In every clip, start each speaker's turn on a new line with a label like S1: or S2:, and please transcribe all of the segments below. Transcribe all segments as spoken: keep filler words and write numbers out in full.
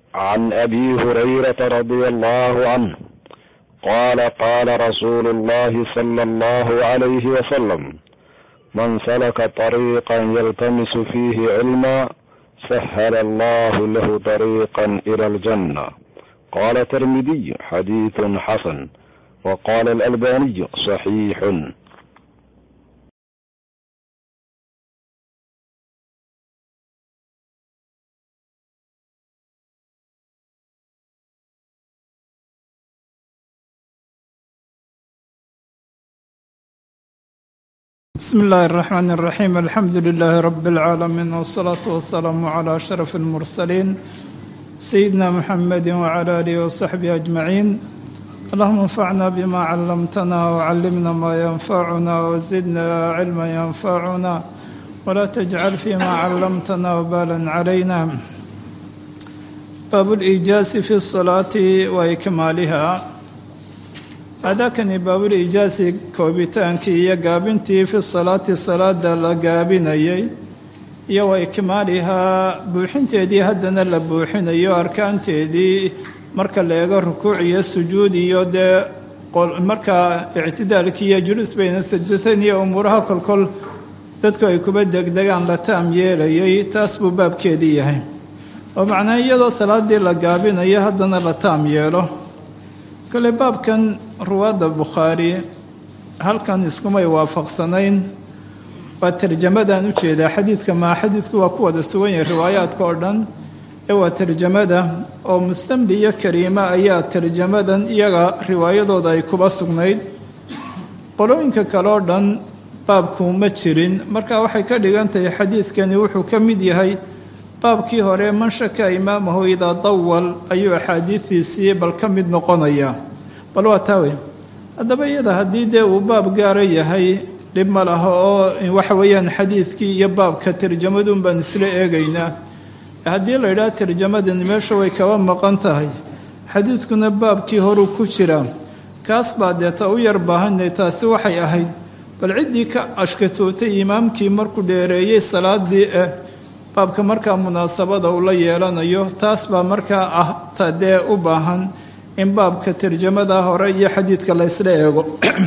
S1: عن أبي هريرة رضي الله عنه قال قال رسول الله صلى الله عليه وسلم: من سلك طريقا يلتمس فيه علما سهل الله له طريقا إلى الجنة. قال الترمذي: حديث حسن. وقال الألباني: صحيح.
S2: بسم الله الرحمن الرحيم. الحمد لله رب العالمين، والصلاة والسلام على أشرف المرسلين سيدنا محمد وعلى آله وصحبه أجمعين. اللهم انفعنا بما علمتنا وعلمنا ما ينفعنا وزدنا علما ينفعنا ولا تجعل فيما علمتنا وبالا علينا. باب الإيجاز في الصلاة وإكمالها. هذاكني باب الإيجاز كوبيتانكي يا قابنتي في الصلاة الصلاة لا قابنيي يا وإكمالها بوحنتي هدنا لبوحني أركانتي marka la eego rukuuc iyo sujuud iyo de marka i'tidaalki iyo julus bayna sajdatayn iyo umuraha kolkol dadku ay kuba degdegaan la taam yeelayay taas buu baabkeedii yahay oo macnaa iyadoo salaadii la gaabinayo haddana la taam yeelo. kale baabkan ruwaada Bukhaari halkan iskumay waafaqsanayn waa tarjamadan u jeedaa xadiidka ma xadiidku waa ku wada sugan yahay riwaayaadka oo dhan waa tarjamada oo Mustamli iyo Kariima ayaa tarjamadan iyaga riwaayadooda ay kuba sugnayd. qolooyinka kale oo dhan baabku ma jirin, marka waxay ka dhigan tahay xadiidkani wuxuu ka mid yahay baabkii hore man shaka imaamahu idaa dawal ayuu axaadiistiisii bal ka mid noqonaya. bal waa taawe haddaba iyada haddii dee uu baab gaara yahay dhib ma laha oo waxa weeyaan xadiidkii iyo baabka tarjamadun baan isla eegaynaa. haddii la yidhaha tarjamadan meesha way kaba maqan tahay xadiidkuna baabkii horuu ku jira kaas baa deeta u yar baahanay. taasi waxay ahayd bal ciddii ka ashkatootay imaamkii markuu dheereeyey salaadii eh baabka markaa munaasabada uu la yeelanayo taas baa markaa ah tadee u baahan in baabka tarjamada hore iyo xadiidka la isla eego.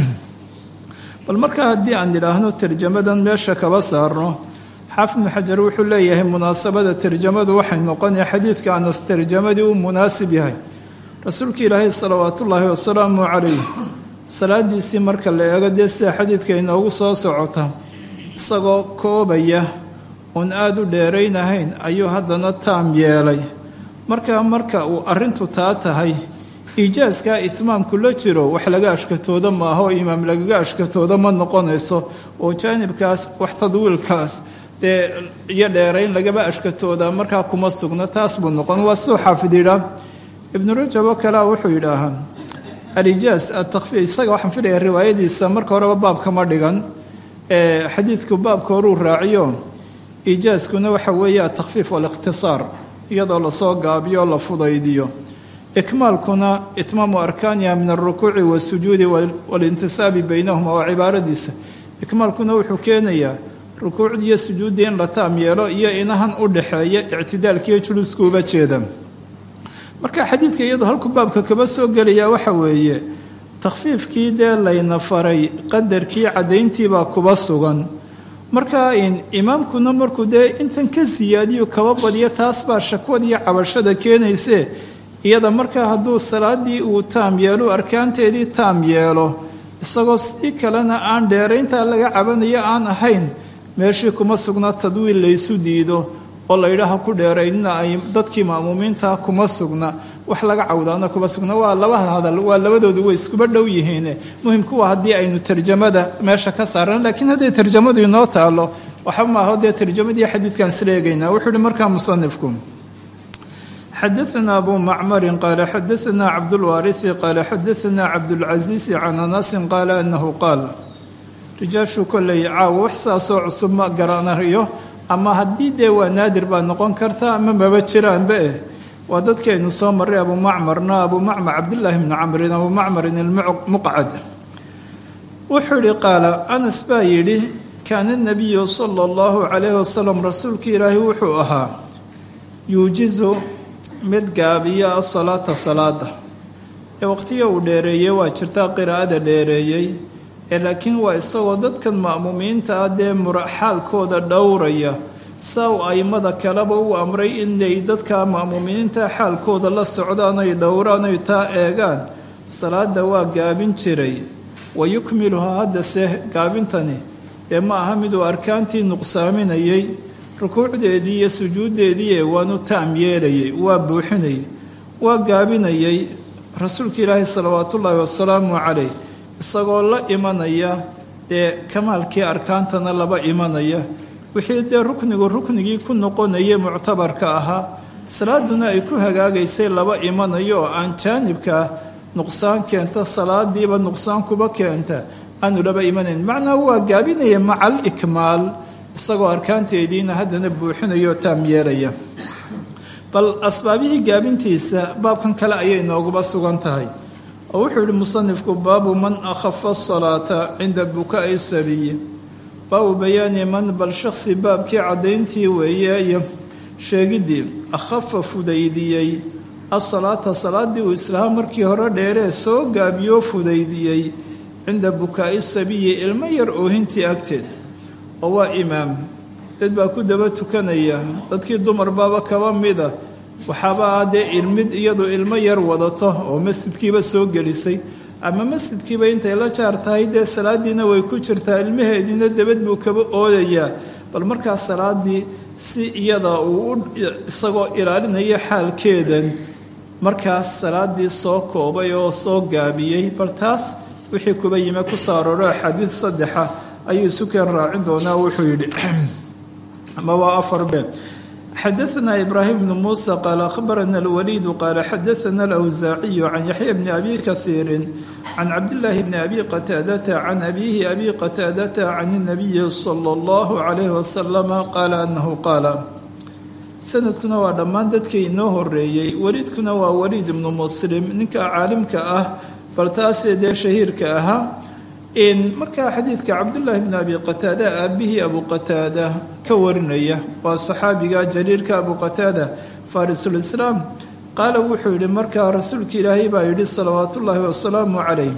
S2: bal markaa haddii aan idhaahno tarjamadan meesha kaba saarno xaafid ibn xajar wuxuu leeyahay munaasabada tarjamadu waxay noqonaya xadiidka anas tarjamadii uu munaasib yahay. rasuulka ilaahay salawaatullaahi wasalaamu calayh salaadiisii marka la eego dee sida xadiidka inoogu soo socota isagoo koobaya oon aada u dheeraynahayn ayuu haddana taam yeelay. markaa marka uu arrintu taa tahay iijaaskaa itmaamku la jiro wax laga ashkatooda maaha oo imaam lagaga ashkatooda ma noqonayso oo jaanibkaas wax tadwiilkaas dee iyo dheerayn lagaba ashkatooda markaa kuma sugna taas buu noqon. waa suu xaafid yidhaa ibnu rajab oo kalea wuxuu yidhaahaa alijaas atakfiif isaga waxaan filaya riwaayadiisa marka horeba baabka ma dhigan ee xadiidku baabka horuu raaciyo iijaaskuna waxa weeye atakfiif walikhtisaar iyadoo lasoo gaabiyo la fudaydiyo. ikmaalkuna itmaamu arkaaniha min alrukuuci waasujuudi walintisaabi baynahuma waa cibaaradiisa. ikmaalkuna wuxuu keenayaa rukuucdii iyo sujuuddii in la taam yeelo iyo inahan u dhaxeeya ictidaalkiiyo juluskuuba jeeda. marka xadiidka iyadoo halku baabka kaba soo gelaya waxa weeye takhfiifkii dee layna faray qadarkii caddayntiibaa kuba sugan. marka in imaamkuna markuu dee intan ka siyaadiyo kaba badiyo taas baa shakwad iyo cabashada keenayse iyada markaa hadduu salaadii uu taam yeelo arkaanteedii taam yeelo isagoo sidii kalena aan dheerayntaa laga cabanayo aan ahayn meeshii kuma sugna tadwiil laysu diido oo la yidhaaha ku dheeraynina ay dadkii ma'muumiinta kuma sugna wax laga cawdaana kuma sugna. waa laba hadal, waa labadoodu way iskuba dhow yihiin. muhimku waa haddii aynu tarjamada meesha ka saaran, laakiin hadday tarjamadu inoo taalo waxba maaho dee tarjamadii xadiidkan isla eegaynaa. wuxuu yihi markaa musanifku xadaثna abu macmarin qaala xadaثna cabdulwaariثi qaala xadaثna cabdulcaziizi can anasin qaala anahu qaal. rijaashu kolley caawo wax saasoo cusub ma garanayo ama haddii dee waa naadir baa noqon karta ama maba jiraanba eh waa dadkaynu soo marray abu macmarna abu macmar cabdillaahi bni camrin abu macmarin ilmuqcad. wuxuu yihi qaala anas baa yidhi kaana nabiyu sala allahu calayhi wasalam rasuulka ilaahi wuxuu ahaa yuujizu mid gaabiya asalaata salaada ee waqtiga uu dheereeyey waa jirtaa qiraa'ada dheereeyey ee laakiin waa isagoo dadkan ma'muumiinta ah dee xaalkooda dhowraya saa u aimada kaleba u amray inay dadka ma'muumiinta xaalkooda la socdaan ay dhowraan ay taa eegaan salaada waa gaabin jiray wa yukmiluhaa haddase gaabintani dee ma aha miduu arkaantii nuqsaaminayay rukuucdeedii iyo sujuuddeedii ee waanu taam yeelayay waa buuxinayay waa gaabinayay rasuulka ilaahi salawaatullaahi wasalaamu calayh isagoo la imanaya dee kamaalkii arkaantana laba imanaya wixii dee ruknigu ruknigii ku noqonayay muctabarka ahaa salaaduna ay ku hagaagaysay laba imanayo oo aan jaanibka nuqsaan keenta salaadiiba nuqsaan kuba keenta aanu laba imanayn macnaa waa gaabinaya maca alikmaal isagoo arkaanteediina haddana buuxinayoo taam yeelaya bal asbaabihii gaabintiisa baabkan kale ayay nooguba sugan tahay oo wuxuu yihi musanifku baabu man akhafa asalaata cinda bukaa'i sabiyi baabu bayaani man bal shaksi baabkii caddayntii weeye iyo sheegiddii akhafa fudaydiyey asalaata salaaddii uu islaam markii hore dheeree soo gaabiyoo fudaydiyey cinda bukaa'i sabiyi ilmo yar oohintii agteed oo waa imaam dad baa ku daba tukanaya dadkii dumar baaba kaba mida waxaaba ah dee ilmid iyadu ilmo yar wadato oo masjidkiiba soo gelisay ama masjidkiiba intay la jaar tahay dee salaadiina way ku jirtaa ilmaheediina dabad buu kaba oodayaa bal markaas salaadii si iyada uu isagoo ilaalinaya xaalkeedan markaas salaadii soo koobay oo soo gaabiyey bal taas wixii kuba yime ku soo arooro xadiid saddexa ayuu sukeen raacin doonaa wuxuu yidhi ama waa afar be xadaثna ibraahim bnu muusa qaala akhbarana alwaliidu qaala xadaثana alawsaaciyu can yaxya bni abi kahiiri can cabdillaahi bni abi qataadata can abiihi abi qataadata can الnabiyi salى اllahu calayh wasalama qaala anahu qaala sanadkuna waa dhammaan dadkii inoo horeeyey waliidkuna waa waliid ibnu muslim ninka caalimka ah bal taasee dee shahiirka ahaa markaa xadiidka cabdullaahi bn abi qataada aabihii abu qataada ka warinaya waa saxaabiga jaliilka abu qataada farisulislaam qaala wuxuu yihi markaa rasuulka ilaahay baa yidhi salawaat ullaahi wasalaamu calayh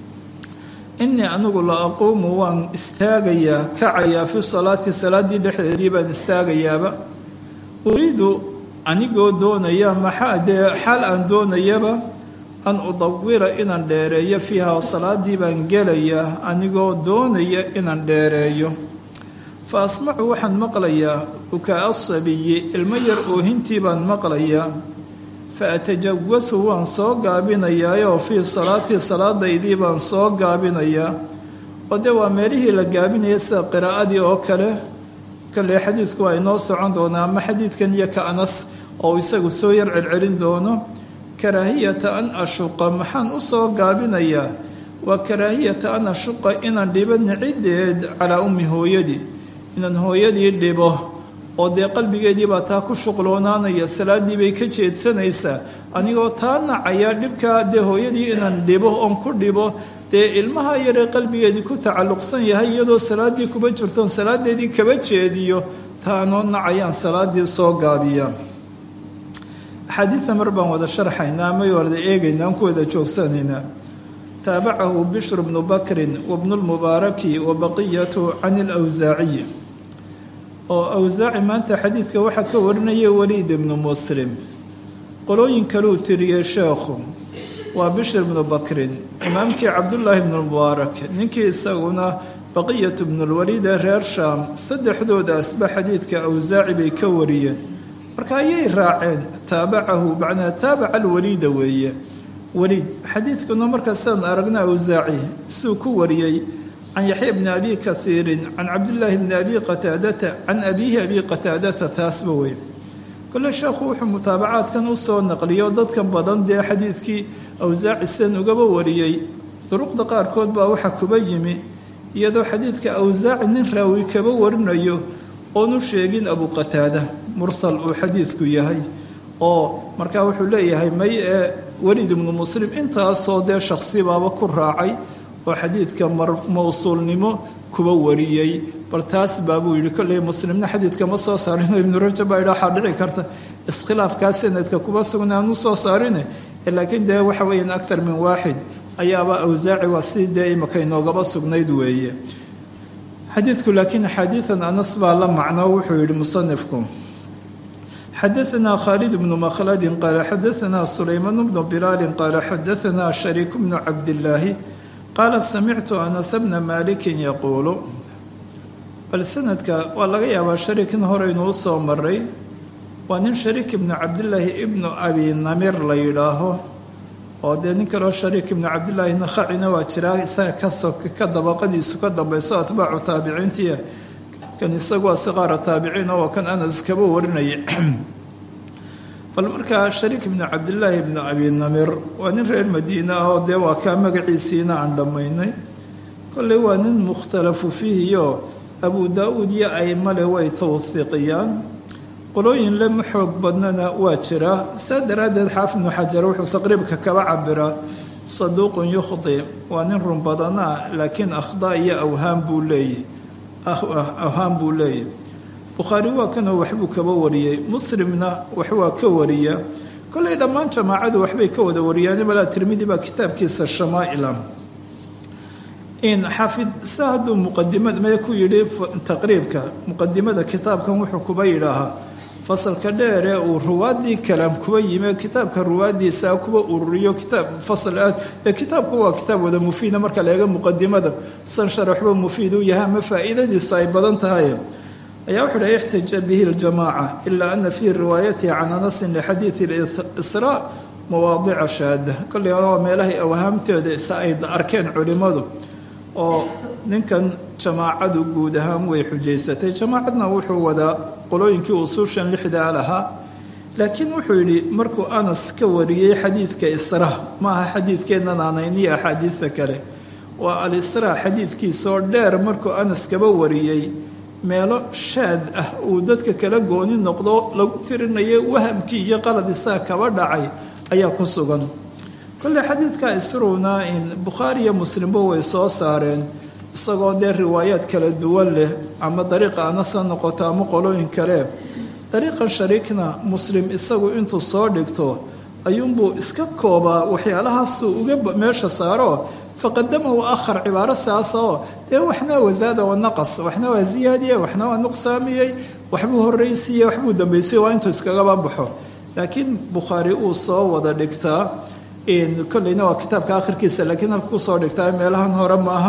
S2: inii anigu la aquumu waan istaagayaa kacayaa fi salaati salaaddii dhexdeedii baan istaagayaaba uriidu anigoo doonaya maxaa dee xaal aan doonayaba an udawira inaan dheereeyo fiiha salaadii baan gelayaa anigoo doonaya inaan dheereeyo fa asmacu waxaan maqlayaa bukaa sabiyi ilmo yar oohintii baan maqlayaa fa atajawasu waan soo gaabinayaayoo fii salaatii salaadaydii baan soo gaabinayaa oo dee waa meelihii la gaabinaya sida qiraa'adii oo kale kale xadiidku waa inoo socon doonaa ama xadiidkan iyo ka anas oo isagu soo yar celcelin doono karaahiyata an ashuqa maxaan u soo gaabinayaa waa karaahiyata an ashuqa inaan dhibo niciddeed calaa ummi hooyadii inaan hooyadii dhibo oo dee qalbigeedii baa taa ku shuqloonaanaya salaaddii bay ka jeedsanaysaa anigoo taa nacaya dhibkaa dee hooyadii inaan dhibo oon ku dhibo dee ilmaha yaree qalbigeedii ku tacalluqsan yahay iyadoo salaaddii kuba jirtoon salaadeedii kaba jeediyo taanoo nacayaan salaaddii soo gaabiya axaadiidta mar baan wada sharxaynaa may wada eegaynaa aan ku wada joogsanaynaa taabacahu bishru bnu bakrin wabnu lmubaaraki wa baqiyatu can ilawsaaciyi oo awsaaci maanta xadiidka waxaa ka warinaya waliid ibnu muslim qolooyin kaluu tiriyey sheekhu waa bishr bnu bakrin imaamkii cabdullaahi bnu lmubaarak ninkii isaguna baqiyatu bnulwaliid ee reer shaam saddexdoodaasba xadiidka awsaaci bay ka wariyeen marka ayay raaceen taabacahu macnaa taabaca alwaliida weeye waliid xadiidkuna markaa sidaan aragna awsaaci siduu ku wariyey can yaxya bni abi kahiirin can cabdillaahi bni abi qataadata can abiihi abi qataadata taasba weyn kole sheekhu wuxuu mutaabacaadkan u soo naqliyo dadkan badan dee xadiidkii awsaaci sidan ugaba wariyey duruqda qaarkood baa waxaa kuba yimi iyadoo xadiidka awsaaci nin raawi kaba warinayo oonu sheegin abu qataada mursal uu xadiidku yahay oo markaa wuxuu leeyahay may ee waliid ibnu muslim intaasoo dee shakhsi baaba ku raacay oo xadiidka mawsuulnimo kuba wariyey bal taas baabuu yidhi kolley muslimna xadiidka ma soo saarino ibnu rajab baa yidhi waxaa dhici karta iskhilaafkaa sanadka kuma sugnaan u soo saarine laakiin dee waxa weeyaan aktar min waaxid ayaaba awsaaci waa sidii dee imaka inoogaba sugnayd weeye xadiidku laakiin xadiidan anas baa la macno wuxuu yidhi musanifku xadaثna khaalid bnu makhladi qaala xadaثna sulaymaan bnu bilaali qaala xadaثna shariik bnu cabdillaahi qaala samictu anas bna maalikin yaquulu bal sanadka waa laga yaabaa shariikin horeynuu soo maray waa nin shariik ibnu cabdillaahi ibnu abi namir la yidhaaho oo dee nin kaloo shariik ibnu cabdillaahi nakhacina waa jiraa isaga kasoo ka dabaqadiisu ka dambayso atbaacu taabiciintii kan isagu waa siqaara taabiciin oo kan anas kaba warinaya bal markaa shariik ibnu cabdillaahi ibnu abi namir waa nin reer madiine ah oo dee waa kaa magaciisiina aan dhammaynay kolley waa nin mukhtalafu fiihiyo abu daa-uud iyo aimale way tawhiiqiyaan qolooyin lama xoog badnana waa jiraa saa daraaddeed xaafid ibnu xajar wuxuu taqriibka kaba cabiraa saduuqun yukhdi waa nin run badanaa laakiin akhdaa iyo awhaam buu leeyahy awhaam buu leeyahy bukhaari waa kanoo waxbuu kaba wariyey muslimna wax waa ka wariya kolley dhammaan jamaacadu waxbay ka wada wariyaan malaa tirmidi baa kitaabkiisa shamaa'ila in xaafid saa hadduu muqadimad mee ku yidhi taqriibka muqadimada kitaabkan wuxuu kuba yidhaahaa fasalka dheer ee uu ruwaadii kalaam kuba yime kitaabka ruwaadiisa kuba ururiyo kitaab fasal aad ee kitaabku waa kitaab wada mufiida marka la eego muqadimada san sharaxba mufiid u yahay ama faa'iidadiisu ay badan tahay ayaa wuxuu dhahay ixtaja bihi aljamaaca ilaa ana fii riwaayatihi can anasin lixadiidi israa mawaadica shaada kolley waa meelahay awhaamteeda isa ay arkeen culimmadu oo ninkan jamaacadu guud ahaan way xujaysatay jamaacadna wuxuu wadaa qolooyinkii usuushan lixdaa lahaa laakiin wuxuu yidhi markuu anas ka wariyey xadiidka isra maaha xadiidkeennan aanayniyo axaadiidta kale waa al-isra xadiidkiisaoo dheer markuu anas kaba wariyey meelo shaad ah uu dadka kala gooni noqdo lagu tirinayo wahamkii iyo qalad isaa kaba dhacay ayaa ku sugan kolley xadiidka isruuna in bukhaari iyo muslimba way soo saareen isagoo dee riwaayaad kala duwan leh ama dariiqa anasa noqoto ama qolooyin kale dariiqan shariikna muslim isagu intuu soo dhigto ayuunbuu iska koobaa waxyaalahaasuu uga meesha saaro faqadama wa akhar cibaaro saasa oo dee waxna wasaada wa naqas waxna waa ziyaadiyey waxna waa nuqsaamiyey waxbuu horraysiiyey waxbuu dambaysiye waa intuu iskagaba baxo laakiin bukhaari uu soo wada dhigtaa kolleyna waa kitaabka akhirkiisa laakiin halkuu soo dhigtaa meelahan hore maaha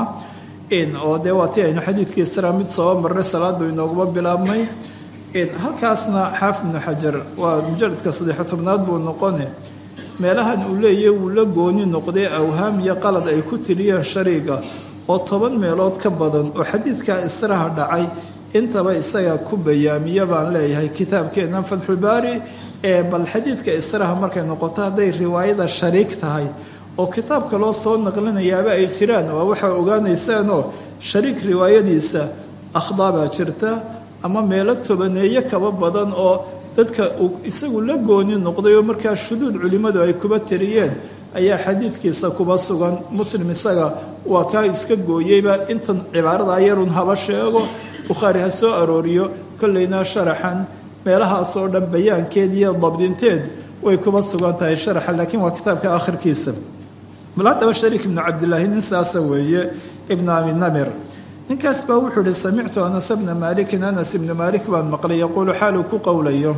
S2: oo dee waa ti aynu xadiidkii isra mid soo marray salaadu inooguma bilaabmay halkaasna xaafid ibnu xajar waa mujaradka saddex tobnaad buu noqone meelahan uu leeyahy wuu la gooni noqday awhaam iyo qalad ay ku tiriyeen shariiga oo toban meelood ka badan oo xadiidka israha dhacay intaba isaga ku bayaamiya baan leeyahay kitaabkeennan fatxulbaari ee bal xadiidka israha markay noqoto hadday riwaayada shariik tahay oo kitaabka loo soo naqlinayaaba ay jiraan waa waxaa ogaanaysaanoo shariik riwaayadiisa akhdaa baa jirta ama meelo tobaneeye kaba badan oo dadka uu isagu la gooni noqday oo markaa shuduud culimmadu ay kuba tiriyeen ayaa xadiidkiisa kuba sugan muslim isaga waa kaa iska gooyeyba intan cibaarada yarun haba sheego bukhaari ha soo arooriyo kolleyna sharaxan meelahaasoo dhan bayaankeed iyo dabdinteed way kuba sugan tahay sharaxa laakiin waa kitaabka akhirkiisa bal haddaba shariik ibnu cabdillaahi nin saasa weeye ibnu abi namir ninkaas baa wuxuu ihi samictu anas bna maalikin anas ibnu maalik baan maqlay yaquulu xaaluu ku qowlayo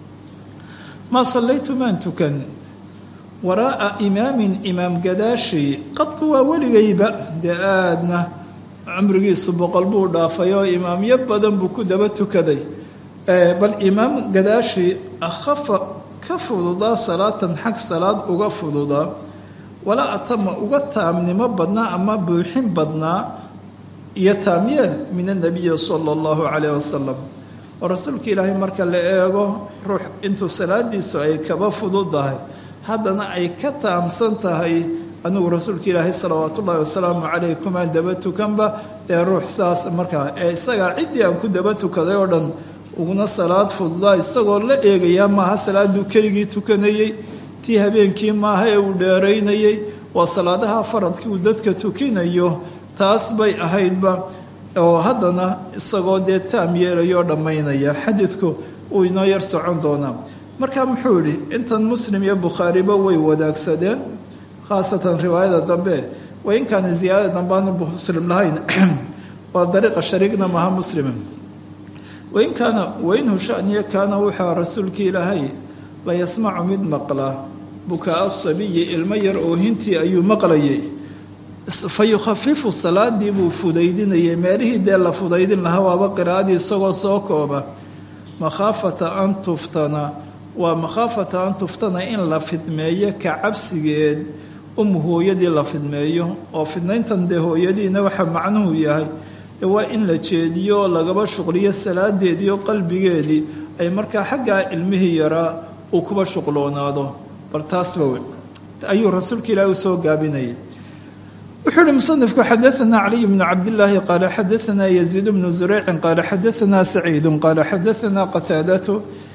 S2: maa sallaytu maan tukan waraa'a imaamin imaam gadaashii qad waa weligayba dee aadna cumrigiisu boqol buu dhaafay oo imaamyo badan buu ku daba tukaday bal imaam gadaashii akhafa ka fududaa salaatan xag salaad uga fududaa walaa atama uga taamnimo badnaa ama buuxin badnaa iyo taamyeel min annabiyi sala allahu calayh wasalam oo rasuulka ilaahay marka la eego ruux intuu salaadiisu ay kaba fududahay haddana ay ka taamsan tahay anigu rasuulka ilaahay salawaatu ullahi wasalaamu calayh kumaan daba tukanba dee ruux saas markaa ee isagaa ciddii aan ku daba tukaday oo dhan uguna salaad fududaa isagoo la eegayaa maaha salaaduu keligii tukanayey tii habeenkii maaha ee uu dheeraynayey waa salaadaha faradkii uu dadka tukinayo taas bay ahaydba oo haddana isagoo dee taam yeelayo dhammaynaya xadiidku uu inoo yar socon doonaa marka muxuu yidhi intan muslim iyo bukhaariba way wadaagsadeen khaasatan riwaayada dambe wain kaana ziyaada dambaanu muslim lahayn waa dariiqa shariigna maha muslim wain kaana wainhu shaniya kaana wuxaa rasuulka ilaahay la yasmacu mid maqla bukaa asabiyi ilmo yar oohintii ayuu maqlayay fa yukhafifu salaadii buu fudaydinayay meelihii dee la fudaydin lahaa waaba qiraa'adii isagoo soo kooba makhaafata an tuftana waa makhaafata an tuftana in la fidmeeyo ka cabsigeed um hooyadii la fidmeeyo oo fidnayntan dee hooyadiina waxa macnuhu yahay dee waa in la jeediyo oo lagaba shuqliyo salaadeedii oo qalbigeedii ay markaa xaggaa ilmihii yaraa uu kuba shuqloonaado bal taasba weyn ayuu rasuulka ilaahi u soo gaabinayay wuxuu uhi musanifku xadaanaa caliy bnu cabdillaahi qaala xadaanaa yaziid bnu zureycin qaala xadaanaa saciidu qaala xadaanaa qataadatu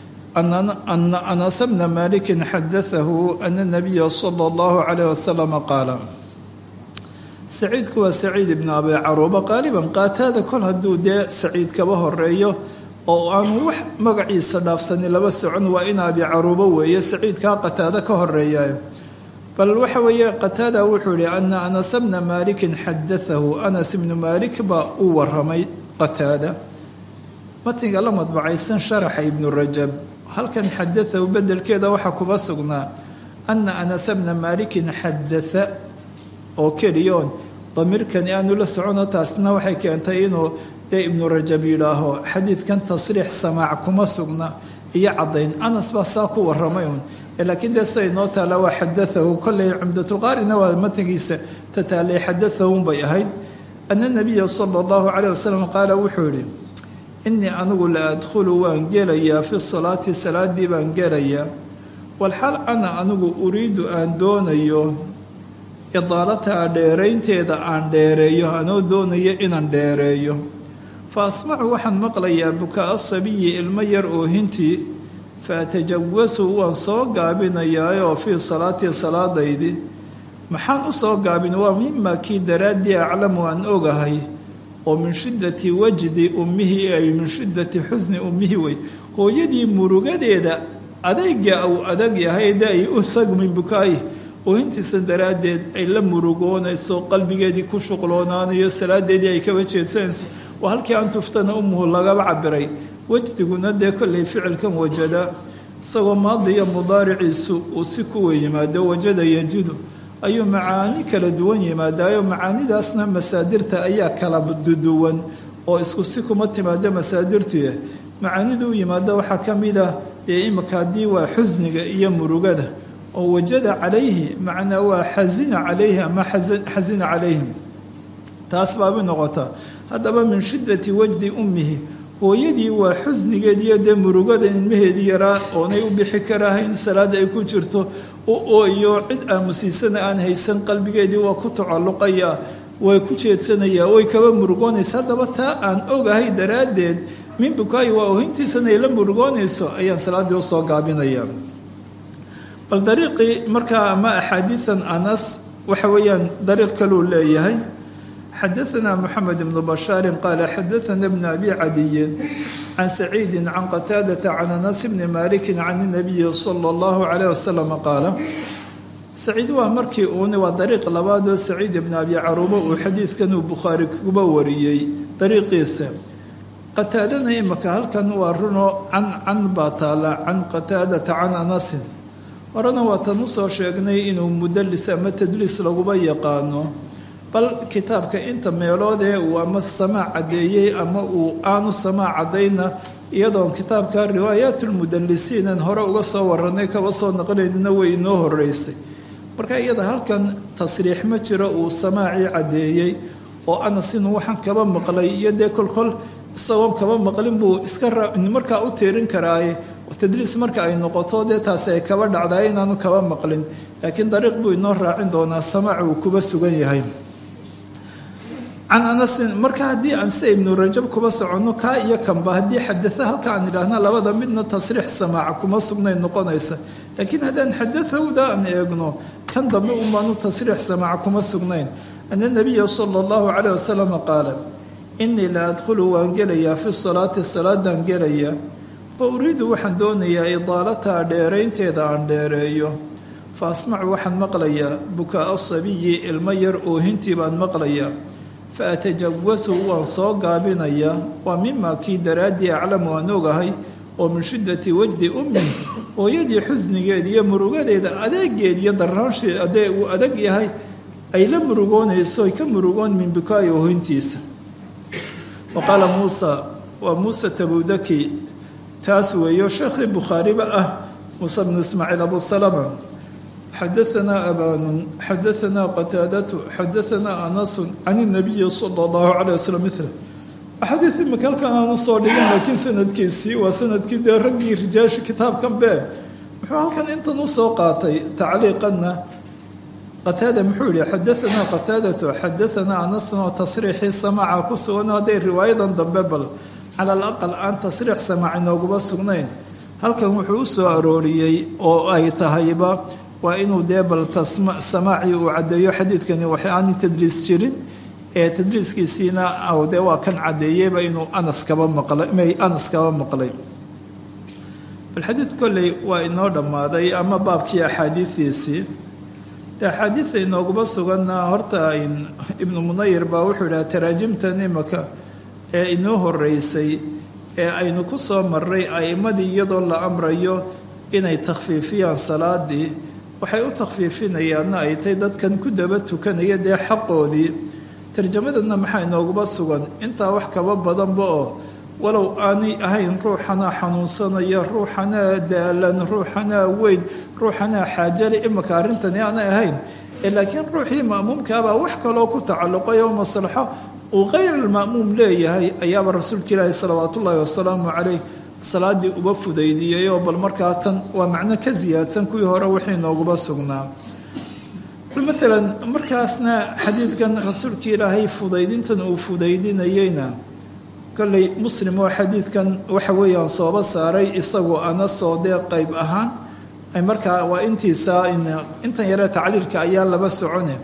S2: ana anas bna malikin xadaahu ana nabiya sala allahu calayh wasalama qaala saciidku waa saciid ibnu abi caruuba qaaliban qaataada kol hadduu dee saciid kaba horeeyo oo aanu wax magaciisa dhaafsani laba socon waa in abi caruubo weeye saciidkaa qataada ka horeeya bal waxa weeye qataada wuxuu yihi ana anas bna malikin xadaahu anas ibnu maalik baa uu waramay qataada matniga la madbacaysan sharaxa ibnu rajab halkan xadaahu bedelkeeda waxaa kuba sugnaa ana anas bna malikin xadaa oo keliyoon damiirkani aanu la socono taasna waxay keentay inuu dee ibnu rajab yidhaaho xadiidkan tasriix samaac kuma sugna iyo caddayn anas baa saa ku waramay un laakiin dee siday noo taala waa xadaahu kolley cumdatulqaarina waa matnigiisa tataalay xadaahun bay ahayd ana nabiya sala allahu calayh wasalam qaala wuxuu yihi inii anigu la adkhulu waan gelayaa fi salaati salaadii baan gelayaa walxal ana anigu uriidu aan doonayo idaalataha dheeraynteeda aan dheereeyo anoo doonayo inaan dheereeyo fa asmacu waxaan maqlayaa bukaa asabiyi ilmo yar oohintii fa atajawasu waan soo gaabinayaayoo fii salaatii salaadaydii maxaan u soo gaabin waa mimaa kii daraaddii aclamu aan ogahay oo min shiddati wajdi ummihii ay min shiddati xusni ummihi wey hooyadii murugadeeda adayga uu adag yahay de ay u sagmi bukaayi oohintiisa daraaddeed ay la murugoonayso qalbigeedii ku shuqloonaanayo salaadeedii ay kaba jeedsanayso waa halkii aan tuftana ummuhu lagaba cabiray wejdiguna dee kollay ficilkan wajada isagoo maadiya mudaariciisu uu si kuwa yimaado wajada yajidu ayuu macaani kala duwan yimaadaayo macaanidaasna masaadirta ayaa kala duduwan oo isku si kuma timaado masaadirtuya macaanida u yimaado waxaa ka mid ah dee imika haddii waa xusniga iyo murugada oo wajada calayhi macnaa waa xasina calayhi ama xasina calayhim taas baabay noqotaa haddaba min shiddati wajdi ummihi hooyadii waa xusnigeediiyo dee murugada ilmaheedii yaraa oonay u bixi karahayn salaada ay ku jirto iyo cid aamusiisana aan haysan qalbigeedii waa ku tacalluqayaa way ku jeedsanayaa way kaba murugoonaysa haddaba taa aan ogahay daraaddeed min bukaayi waa oohintiisana ay la murugoonayso ayaan salaaddii u soo gaabinayaa bal dariiqii markaa ama axaadiidan anas waxa weeyaan dariiq kaluu leeyahay xadaanaa moxamed ibnu bashaarin qaala xadaana bnu abi cadiyin can saciidin can qataadata can anas bni maalikin can inabiyi sala allahu calayh wasalam qaala saciid waa markii uuni waa dariiq labaadoo saciid ibnu abi caruuba uu xadiidkan uu bukhaari kuba wariyey dariiqiisa qataadana imaka halkan waa runo can can baa taala can qataadata can anasin horena waa tan usoo sheegnay inuu mudalis ama tadliis laguba yaqaano bal kitaabka inta meeloodee uu ama samaac caddeeyey ama uu aanu samaac caddayna iyadoon kitaabka riwaayaatulmudalisiinan hore uga soo waranay kaba soo naqlaynina way inoo horeysay marka iyada halkan tasriix ma jiro uu samaacii caddeeyey oo anas inuu waxaan kaba maqlay iyo dee kolkol isagoon kaba maqlin buu iska markaa u tiirin karaaye tadliis marka ay noqoto dee taasi ay kaba dhacdaay inaanu kaba maqlin laakiin dariiq buu inoo raacin doonaa samaac uu kuba sugan yahay can anasin marka haddii aan sida ibnu rajab kuba soconno kaa iyo kanba haddii xadaa halka aan idhaahna labada midna tasriix samaaca kuma sugnayn noqonaysa laakiin haddaan xadaahowda aan eegno kan dambe unbaanu tasriix samaaca kuma sugnayn ana nabiya sala allahu calayh wasalam qaala inii la adkhulu waan gelayaa fi salaati salaadaan gelayaa fa uriidu waxaan doonayaa idaalataha dheeraynteeda aan dheereeyo fa asmacu waxaan maqlayaa bukaa sabiyi ilmo yar oohintii baan maqlayaa fa atajawasu waan soo gaabinayaa waa mimaa kii daraaddii aclamu aan ogahay oo min shiddati wajdi ummi hooyadii xusnigeed iyo murugadeeda adeegeed iyo daraansheed adee uu adag yahay ay la murugoonayso ay ka murugoon min bukaa'i oohintiisa wa qaala muusa waa muusa tabudaki taas weeyo sheekhii bukhaariba ah muusa bnu ismaaciil abu salama xadaanaa abaanun xadaanaa qataadatu xadaanaa anasun can inabiyi sala allahu calay wasalam mila axaadiid imika halkan aan usoo dhigin laakiin sanadkiisii waa sanadkii dee raggii rijaashi kitaabkan bee muxuu halkan intan usoo qaatay tacliiqana qataada muxuu yihi xadaanaa qataadatu xadaanaa anasun oo tasriixii samaaca ku sugan hadday riwaayadan dambe bal cala alaqal aan tasriix samaac inooguma sugnayn halkan wuxuu u soo arooriyey oo ay tahayba waa inuu dee bal samaacii uu caddeeyo xadiidkani wax aanay tadriis jirin ee tadriiskiisiina dee waa kan caddeeyeyba inuu anas kaba maqlay may anas kaba maqlay bal xadiid kolley waa inoo dhammaaday ama baabkii axaadiidiisii dee axaadiida inooguma suganna horta ibnu munayir baa wuxuu idhaha taraajimtan imaka ee inoo horeysay ee aynu ku soo maray a'immadii iyadoo la amrayo inay takhfiifiyaan salaadii waxay u takhfiifinayaanna ay tay dadkan ku daba tukanaya dee xaqoodii tarjamadanna maxaa inooguma sugan intaa wax kaba badanba oo walow aanay ahayn ruuxanaa xanuunsanaya ruuxanaa daalan ruuxanaa weyn ruuxanaa xaajale imaka arrintani aanay ahayn ee laakiin ruuxii ma'muumkaabaa wax kaloo ku tacalluqay oo maslaxo uu kayr alma'muum leeyahay ayaaba rasuulka ilaahi salawaatu ullaahi wasalaamu calayh salaadii uba fudaydiyey oo bal markaa tan waa macno ka siyaadsan kuwii hore wixii nooguba sugnaa maalan markaasna xadiidkan rasuulka ilaahay fudaydintan uu fudaydinayeyna kolley muslim oo xadiidkan waxa weeyaan sooba saaray isagoo ana soo dee qayb ahaan ay markaa waa intiisa intan yaree tacliilka ayaa laba socone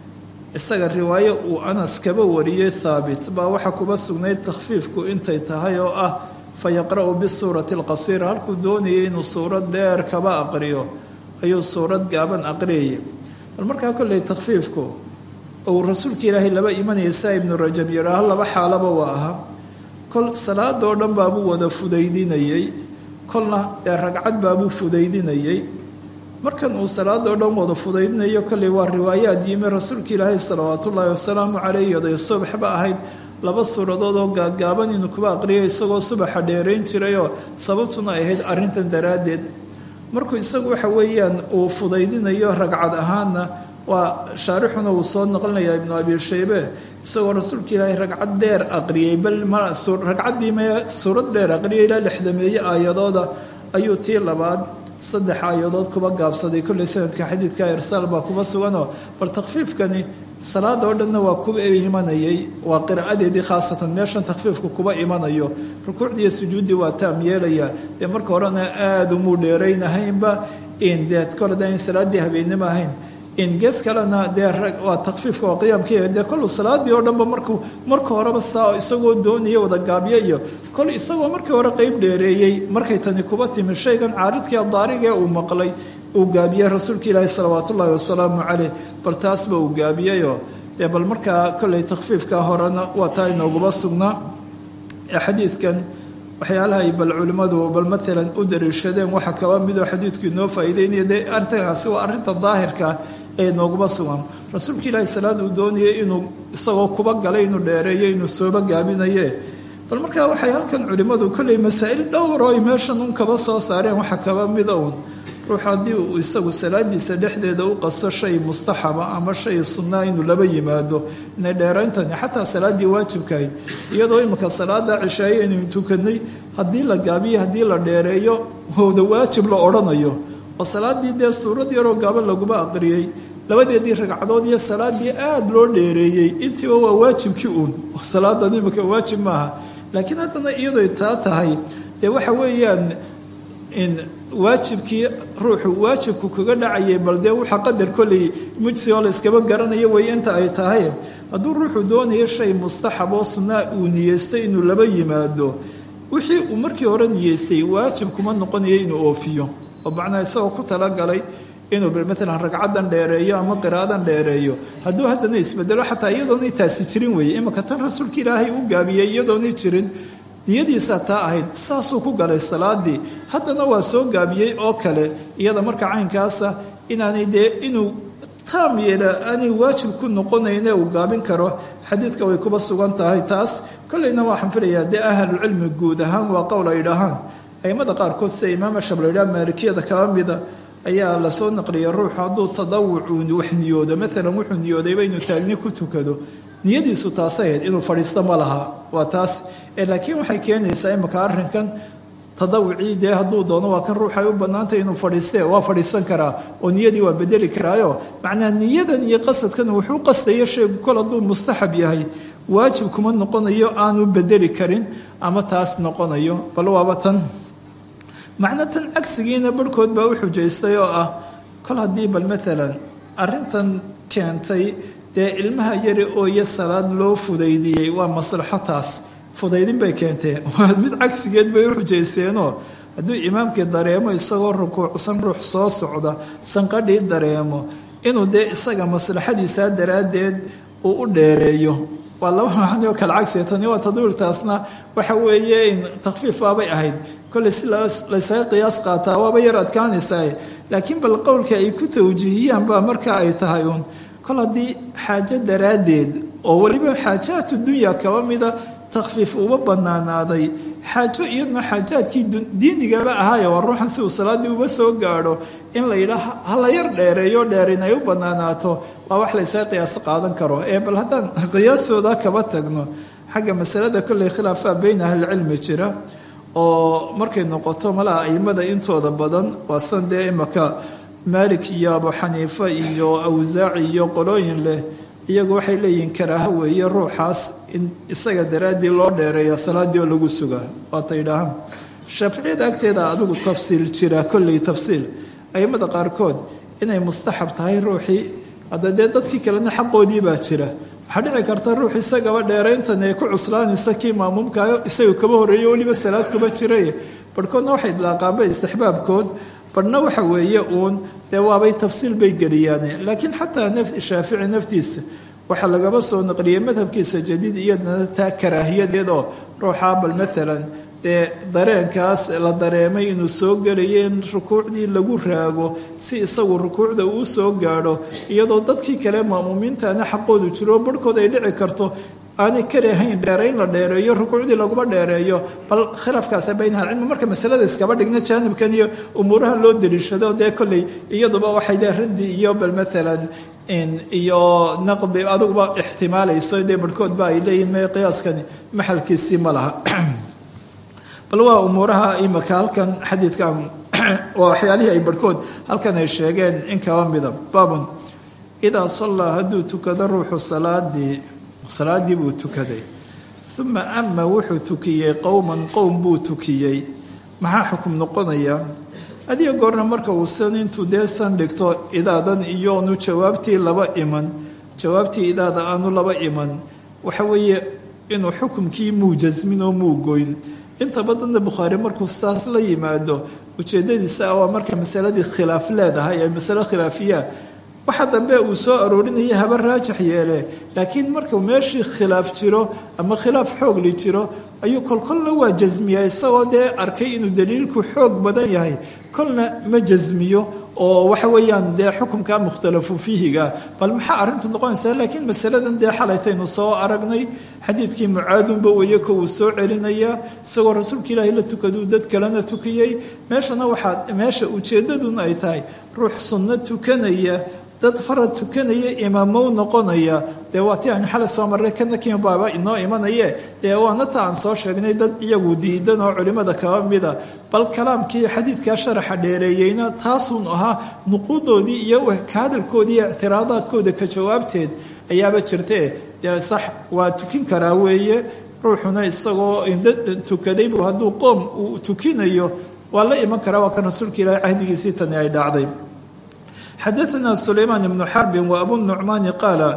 S2: isaga riwaayo uu anas kaba wariyey haabit baa waxaa kuba sugnayd takhfiifku intay tahay oo ah fa yaqra'u bisuurati alqasiira halkuu doonayay inuu suurad dheer kaba aqriyo ayuu suurad gaaban aqriyayay bal markaa kolley takhfiifku uu rasuulka ilaahay laba imanaya saa ibnu rajab yidhaaho laba xaalaba waa ahaa kol salaadoo dhan baabuu wada fudaydinayey kolna dee ragcad baabuu fudaydinayey markan uu salaadoo dhan wada fudaydinayo kolley waa riwaayaad yimi rasuulka ilaahay salawaatu ullaahi wasalaamu caleyh oday subaxba ahayd laba suuradood oo gaagaaban inuu kuba aqriyay isagoo subaxa dheerayn jirayoo sababtuna ay ahayd arrintan daraaddeed markuu isagu waxa weeyaan uu fudaydinayo ragcad ahaanna waa shaarixuna uu soo noqonayaa ibnu abi shaybe isagoo rasuulka ilaahay ragcad dheer aqriyey bal ragcaddii me suurad dheer aqriyay ilaa lixdameeye aayadooda ayuu tii labaad saddex aayadood kuba gaabsaday kolley sanadka xadiidka irsaal baa kuba suganoo bal takhfiifkani salaada oo dhanna waa kuba imanayay waa qiraa'adeedii khaasatan meeshan takhfiifku kuba imanayo rukuucdii iyo sujuuddii waa taam yeelayaa dee marka horena aada umuu dheeraynahaynba in dee koleda in salaaddii habeennimo ahayn in gees kalena dee waa takhfiifka waa qiyaamkii dee koluu salaadii oo dhanba markuu marka horeba saa isagoo doonaya wada gaabyo iyo kol isagoo markii hore qeyb dheereeyey markay tani kuba timi shaygan caaridkii daarigee uu maqlay uu gaabiyey rasuulka ilaahi salawaatu ullaahi wasalaamu caleyh bal taasba uu gaabiyeyoo dee bal markaa kolley takhfiifka horena waa taa inooguma sugnaa ee xadiidkan waxyaalaha ay bal culimmadu bal maalan u dariishadeen waxa kaba midoo xadiidku inoo faa'iideynaya dee arrintaasi waa arrinta daahirka ee inooguma sugan rasuulka ilaahi salaad uu doonayay inuu isagoo kuba galay inuu dheereeyo inuu sooba gaabinaye bal markaa waxay halkan culimmadu kolley masaa'il dhowr oo ay meeshan un kaba soo saareen waxa kaba mida uun ruux haddii uu isagu salaadiisa dhexdeeda u qaso shay mustaxaba ama shay sunnaa inuu laba yimaado inay dheerayntani xataa salaaddii waajibkahayd iyadoo imika salaada cishaaye inaynu tukanay haddii la gaabiyo haddii la dheereeyo howda waajib la odhanayo oo salaaddii dee suurad yaroo gaaban laguma aqriyey labadeedii ragcadood iyo salaaddii aada loo dheereeyey intiiba waa waajibkii uun oo salaadan imika waajib maaha laakiin haddana iyadoy taa tahay dee waxa weeyaan in waajibkii ruuxu waajibku kaga dhacayay bal dee waxa qadar kolley mujsi oo la iskaba garanayo way inta ay tahay hadduu ruuxu doonayo shay mustaxab oo sunnaa uu niyeystay inuu laba yimaado wixii uu markii hore niyeystay waajib kuma noqonayo inuu oofiyo oo macnaa isagoo ku talagalay inuu maalan ragcadan dheereeyo ama qiraadan dheereeyo hadduu haddana isbedelo xataa iyadoonay taasi jirin weeye imaka tan rasuulka ilaahay u gaabiyey iyadoonay jirin niyadiisaa taa ahayd saasuu ku galay salaadii haddana waa soo gaabiyey oo kale iyada marka caynkaasa inaanay dee inuu taam yeela aanay waajib ku noqonayne uu gaabin karo xadiidka way kuba sugan tahay taas kolleyna waxaan filayaa dee ahlulcilmi guud ahaan waa qowl ay dhahaan aimada qaarkood sida imaam shablaydhaa maalikiyada kaba mida ayaa lasoo naqliyay ruuxu hadduu tadawucu wax niyoodo maalan wuxuu niyoodayba inuu taagni ku tukado niyadiisu taasay ahayd inuu fadhiisto ma laha waa taas laakiin waxay keenaysaa imaka arrinkan tadawucii dee hadduu doono waa kan ruuxay u bannaantay inuu fadhiistee waa fadhiisan karaa oo niyadii waa bedeli karaayo macnaa niyadan iyo qasadkan wuxuu qastayo sheegu kol hadduu mustaxab yahay waajib kuma noqonayo aanu bedeli karin ama taas noqonayo bal waaba tan macno tan cagsigiina barhkood baa u xujaystay oo ah kol haddii bal maalan arrintan keentay dee ilmaha yari oo iyo salaad loo fudaydiyey waa maslaxo taas fudaydin bay keenteen mid cagsigeed bay u xujaysteenoo hadduu imaamkii dareemo isagoo rukuucsan ruux soo socda sanqadhii dareemo inuu dee isaga maslaxadiisaa daraaddeed uu u dheereeyo waa laba macni oo kale cagsiga tani waa tadwiiltaasna waxa weeye in takfiif baabay ahayd kolley si laysaga qiyaas qaataa waaba yar adkaanaysaa laakiin bal qowlka ay ku tawjiihiyaan baa marka ay tahay uun kol haddii xaajo daraaddeed oo weliba xaajaatu dunya kaba mida takfiif uba banaanaaday xaajo iyaduna xaajaadkii diinigaba ahaaye waa ruuxan si uu salaaddii uba soo gaadho in la yidhaa hala yar dheereeyo dheerin ay u banaanaato waa wax laysaga qiyaas qaadan karo ee bal haddaan qiyaastooda kaba tagno xagga masalada kolley khilaafaa bayna ahlicilmi jira oo markay noqoto malaha aimada intooda badan waa san dee imaka maalik iyo abu xaniifa iyo awsaaci iyo qolooyin leh iyagu waxay leeyihiin karaaho weeye ruuxaas in isaga daraaddii loo dheereeya salaaddii oo lagu sugaa waata yidhaahaan shaaficiyada agteeda adigu tafsiil jira kolley tafsiil aimada qaarkood inay mustaxab tahay ruuxii hadda dee dadkii kalena xaqoodii baa jira waxaa dhici karta ruux isagaba dheerayntan ay ku cuslaanaysa kii maamuumkaayo isaga kaba horreeyo weliba salaad kuba jiray barhkoodna waxay idlaaqaanba istixbaabkood barhna waxa weeye uun dee waabay tafsiil bay geliyaane laakiin xataa shaafici naftiisa waxaa lagaba soo naqliyey madhabkiisa jadiid iyadna taa karaahiyadeed oo ruuxaa bal maalan dee dareenkaas la dareemay inuu soo gelayo in rukuucdii lagu raago si isagu rukuucda uu soo gaadho iyadoo dadkii kale ma'muumiintaana xaqoodu jiro barhkood ay dhici karto aanay karahayn dheerayn la dheereeyo rukuucdii laguma dheereeyo bal khilaafkaasa bayna alcilmi marka masalada iskaba dhigna jaanibkan iyo umuuraha loo daliishado dee kolley iyaduba waxay dee raddi iyo bal maalan iyo naqdi adiguba ixtimaalayso dee barhkood ba ay leeyihin may qiyaaskani maxalkiisii ma laha bal waa umuuraha imaka halkan xadiidkan waa waxyaalihii ay barhkood halkan ay sheegeen in kaba mida baabun idaa sallaa hadduu tukado ruuxu salaadii salaaddii buu tukaday uma ama wuxuu tukiyey qowman qowm buu tukiyey maxaa xukum noqonaya adiga goorna marka uu san intuu dee san dhigto idaadan iyoonu jawaabtii laba iman jawaabtii idaada aanu laba iman waxa weeye inuu xukumkii muu jasmin oo muu goyn inta badanna bukhaari markuu saas la yimaado ujeedadiisa waa marka masaladii khilaaf leedahay ee masale khilaafiya waxa dambe uu soo aroorinaya haba raajax yeele laakiin markuu meeshii khilaaf jiro ama khilaaf xoogli jiro ayuu kolkolna waa jasmiyaa isagoo dee arkay inuu daliilku xoog badan yahay kolna ma jasmiyo oo waxa weeyaan dee xukumka mukhtalafu fiihiga bal maxaa arrintu noqonaysaa laakiin masaladan dee xalaytaynu soo aragnay xadiidkii mucaadunba weeye ko uu soo celinaya isagoo rasuulka ilaahay la tukaduu dad kalena tukiyey meeshana waxaa meesha ujeeddaduna ay tahay ruux sunno tukanaya dad farad tukanaya imaamow noqonaya dee waa ti aan xalay soo marray kana kiin baaba inoo imanaye dee waana ta aan soo sheegnay dad iyagu diidan oo culimmada kaba mida bal kalaamkii xadiidkaa sharaxa dheereeyeyna taasuun ahaa nuquudoodii iyo ka hadalkoodii iyo ictiraadaadkooda ka jawaabteed ayaaba jirtee dee sax waa tukin karaa weeye ruuxuna isagoo tukadaybu hadduu qoom uu tukinayo waa la iman karaa waa kan rasuulka ilaahay cahdigiisii tani ay dhacday xadaثna سليمان بن حرب وأبو النعمان قال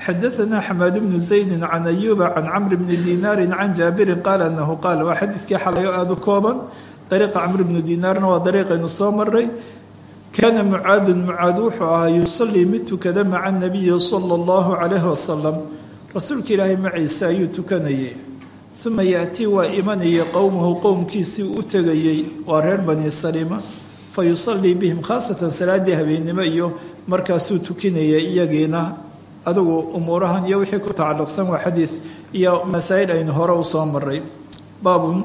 S2: xadaثna xamaad bnu زaydi can ayuba can camr bni dinaari can jaabirin qaala anahu qaal waa xadiidkii xalayo aada u kooban dariiqa camr bnu dinaarna waa dariiqaynu soo maray kaana mucaadun mucaad wuxuu ahaa yusalii mid tukada maca nabiyi sala allahu calayhi wasalam rasuulka ilaahay maciise ayuu tukanayay uma yaatii waa imanayay qowmuhu qowmkiisii u tegayey waa reer bani salima fa yusalii bihim khaasatan salaadii habeennimo iyo markaasuu tukinayay iyagiina adigu umuurahan iyo wixii ku tacalluqsan waa xadiid iyo masaa'il aynu hore u soo maray baabun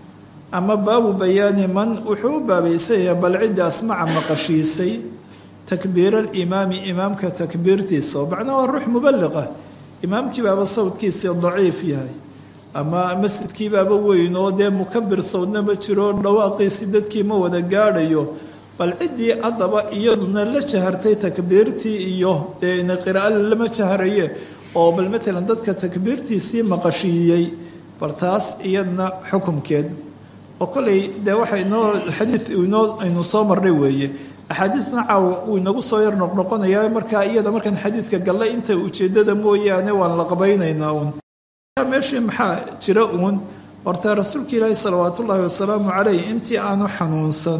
S2: ama baabu bayaani man wuxuu u baabaysanya bal cidda asmaca maqashiisay takbiira alimaami imaamka takbiirtiisa oo macnaa waa ruux mubaliqa imaamkii baaba sawdkiisii daciif yahay ama masjidkii baaba weyn oo dee mukabir sawdna ma jiro dhawaaqiisii dadkii ma wada gaadhayo bal ciddii haddaba iyaduna la jahartay takbiirtii iyo dee ina qiraa'ada lama jaharaye oo bal matalan dadka takbiirtiisii maqashiiyey bal taas iyadna xukumkeed oo kolley dee waxa inoo xadiid inoo aynu soo marnay weeye axaadiidna caawa uu inagu soo yar noqnoqonayaa markaa iyada markaan xadiidka gallay inta ujeeddada mooyaane waan la qabaynaynaa uun meeshii maxaa jira uun horta rasuulka ilaahi salawaat ullaahi wasalaamu caleyh intii aanu xanuunsan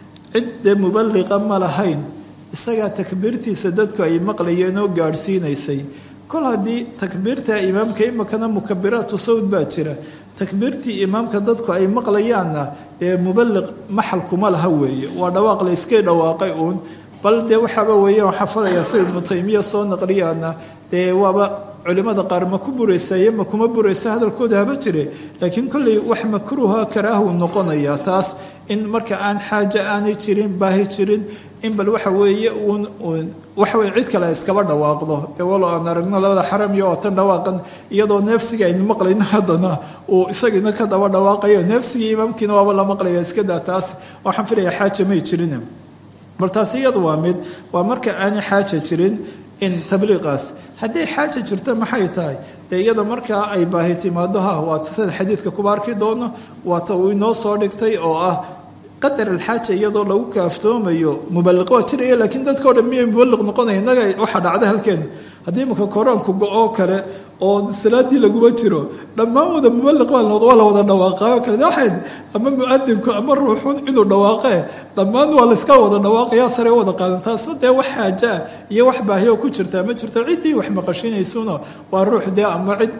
S2: cidde mubaliqa ma lahayn isagaa takbiirtiisa dadku ay maqlayeen oo gaadhsiinaysay kol haddii takbiirta imaamka imakana mukabiraatu sawd baa jira takbiirtii imaamka dadku ay maqlayaanna dee mubaliq maxalkuma laha weeye waa dhawaaq la iskay dhawaaqay uun bal dee waxaaba weeye waxaa falaya sida ibnu taymiya soo naqliyaana dee waaba culimada qaar ma ku buraysaye ma kuma buraysa hadalkooda haba jire laakiin kolley wax makruuha karaahu noqonaya taas in marka aan xaaja aanay jirin baahi jirin in bal waxa weeye uun waxa weye cid kale iskaba dhawaaqdo dee walo aan aragno labada xaram iyo oo tan dhawaaqan iyadoo neefsiga aynu maqlayno haddana uu isagiina ka daba dhawaaqayo neefsigii imaamkiina waaba la maqlaya iska daa taas waxaan filaya xaaja may jirin bal taas iyadu waa mid waa marka aanay xaaja jirin in tabliiqaas hadday xaaja jirto maxay tahay dee iyada markaa ay baahi timaado ha waa sida xadiidka kuba arki doono waata uu inoo soo dhigtay oo ah qadar alxaaja iyadoo lagu kaaftoomayo mubaliq waa jiraya laakiin dadkao dhan miyay mubaliq noqonaya innaga waxaa dhacda halkeena haddii imaka koraanku go-oo kale oo salaadii laguma jiro dhammaan wada mubaliq waa la wada dhawaaqayo kale waxayd ama muadinku ama ruuxun inuu dhawaaqee dhammaan waa layska wada dhawaaqayaa sare wada qaadan taasna dee wax xaajaa iyo wax baahiyo ku jirtaa ma jirto ciddii wax maqashinaysuno waa ruux dee ama cid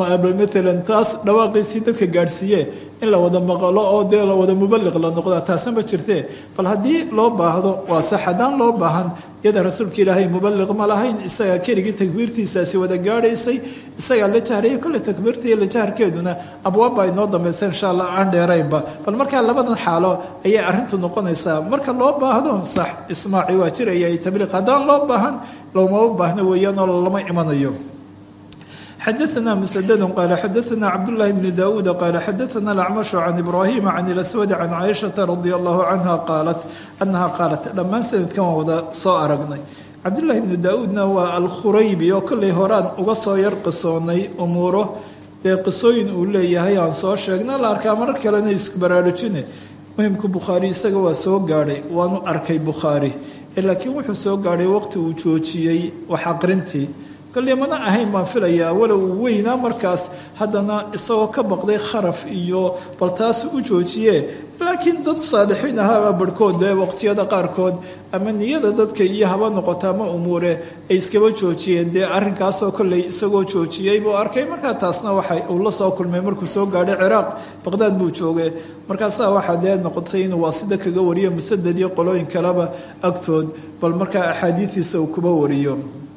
S2: maalan taas dhawaaqiisii dadka gaadhsiiye in la wada maqlo oo dee la wada mubaliq la noqda taasna ma jirtee bal haddii loo baahdo waa sax haddaan loo baahan iyada rasuulka ilaahay mubaliq ma lahayn isagaa keligii takbiirtiisaasi wada gaadhaysay isagaa la jahrayay kolley takbiirta iyo la jaharkeeduna abwaabba inoo dambaysa insha allah aan dheeraynba bal markaa labadan xaalo ayay arrintu noqonaysaa marka loo baahdo sax ismaaci waa jiraya iyo tabliiq haddaan loo baahan loomama baahno weeyaan oo lama imanayo xadaثna msdd qaala xadaثna cabdالlahi bn daauud qaala xadaثna اlacmash can ibrahima can اlaswad can caaishaةa radi allahu canha qaalat anaha qaalat dhammaan sanadkan waan wada soo aragnay cabdالlahi bnu daauudna waa alkhuraybi oo kolley horaan uga soo yar qisoonay umuuro dee qisooyin uu leeyahay aan soo sheegna la arkaa marar kalena isbaraarujine muhimku bukhaari isaga waa soo gaadhay waanu arkay bukhaari laakiin wuxuu soo gaadhay waqti uu joojiyey wax aqrintii kolley mana ahayn baan filayaa walow uu weynaa markaas haddana isagoo ka baqday kharaf iyo bal taas u joojiye laakiin dad saalixiin ahaabaa barhkood dee waqtiyada qaarkood ama niyada dadka iyo haba noqota ama umuure ay iskaba joojiyeen dee arrinkaasoo kolley isagoo joojiyey buu arkay markaa taasna waxay uu la soo kulmay markuu soo gaadhay ciraaq baqdaad buu joogay markaasaa waxaa dee noqotay inuu waasida kaga wariyo musadad iyo qolooyin kaleba agtood bal markaa axaadiidiisa uu kuba wariyo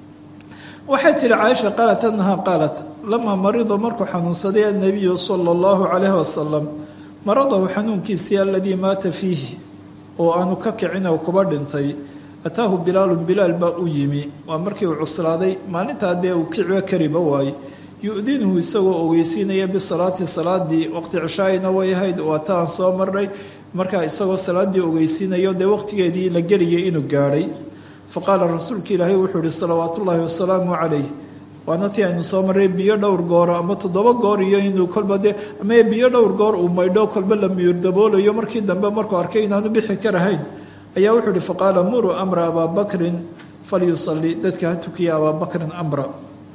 S2: waxay tihi caaisha qaalat annaha qaalat lamaa marida markuu xanuunsaday annabiyu sala allahu calayhi wasalam maradahu xanuunkiisii aladii maata fiihi oo aanu ka kicin oo kuba dhintay ataahu bilaalun bilaal baa u yimi waa markii uu cuslaaday maalintaa dee uu kiciba kariba waaye yu-dinuhu isagoo ogeysiinaya bisalaati salaadii waqti cishaayina way ahayd waa taan soo marnay markaa isagoo salaaddii ogeysiinayo dee waqtigeedii la geliyay inuu gaadhay faqaala rasuulka ilaahay wuxuu ihi salawaat ullaahi wasalaamu calayh waana tii aynu soo marray biyo dhowr gooro ama toddoba goor iyo inuu kolba dee ama biyo dhowr goor uu maydho kolba la miyur daboolayo markii dambe markuu arkay inaanu bixi karahayn ayaa wuxuu ihi faqaala muruu amra abaabakrin falyusalli dadka ha tukiya abaabakrin amra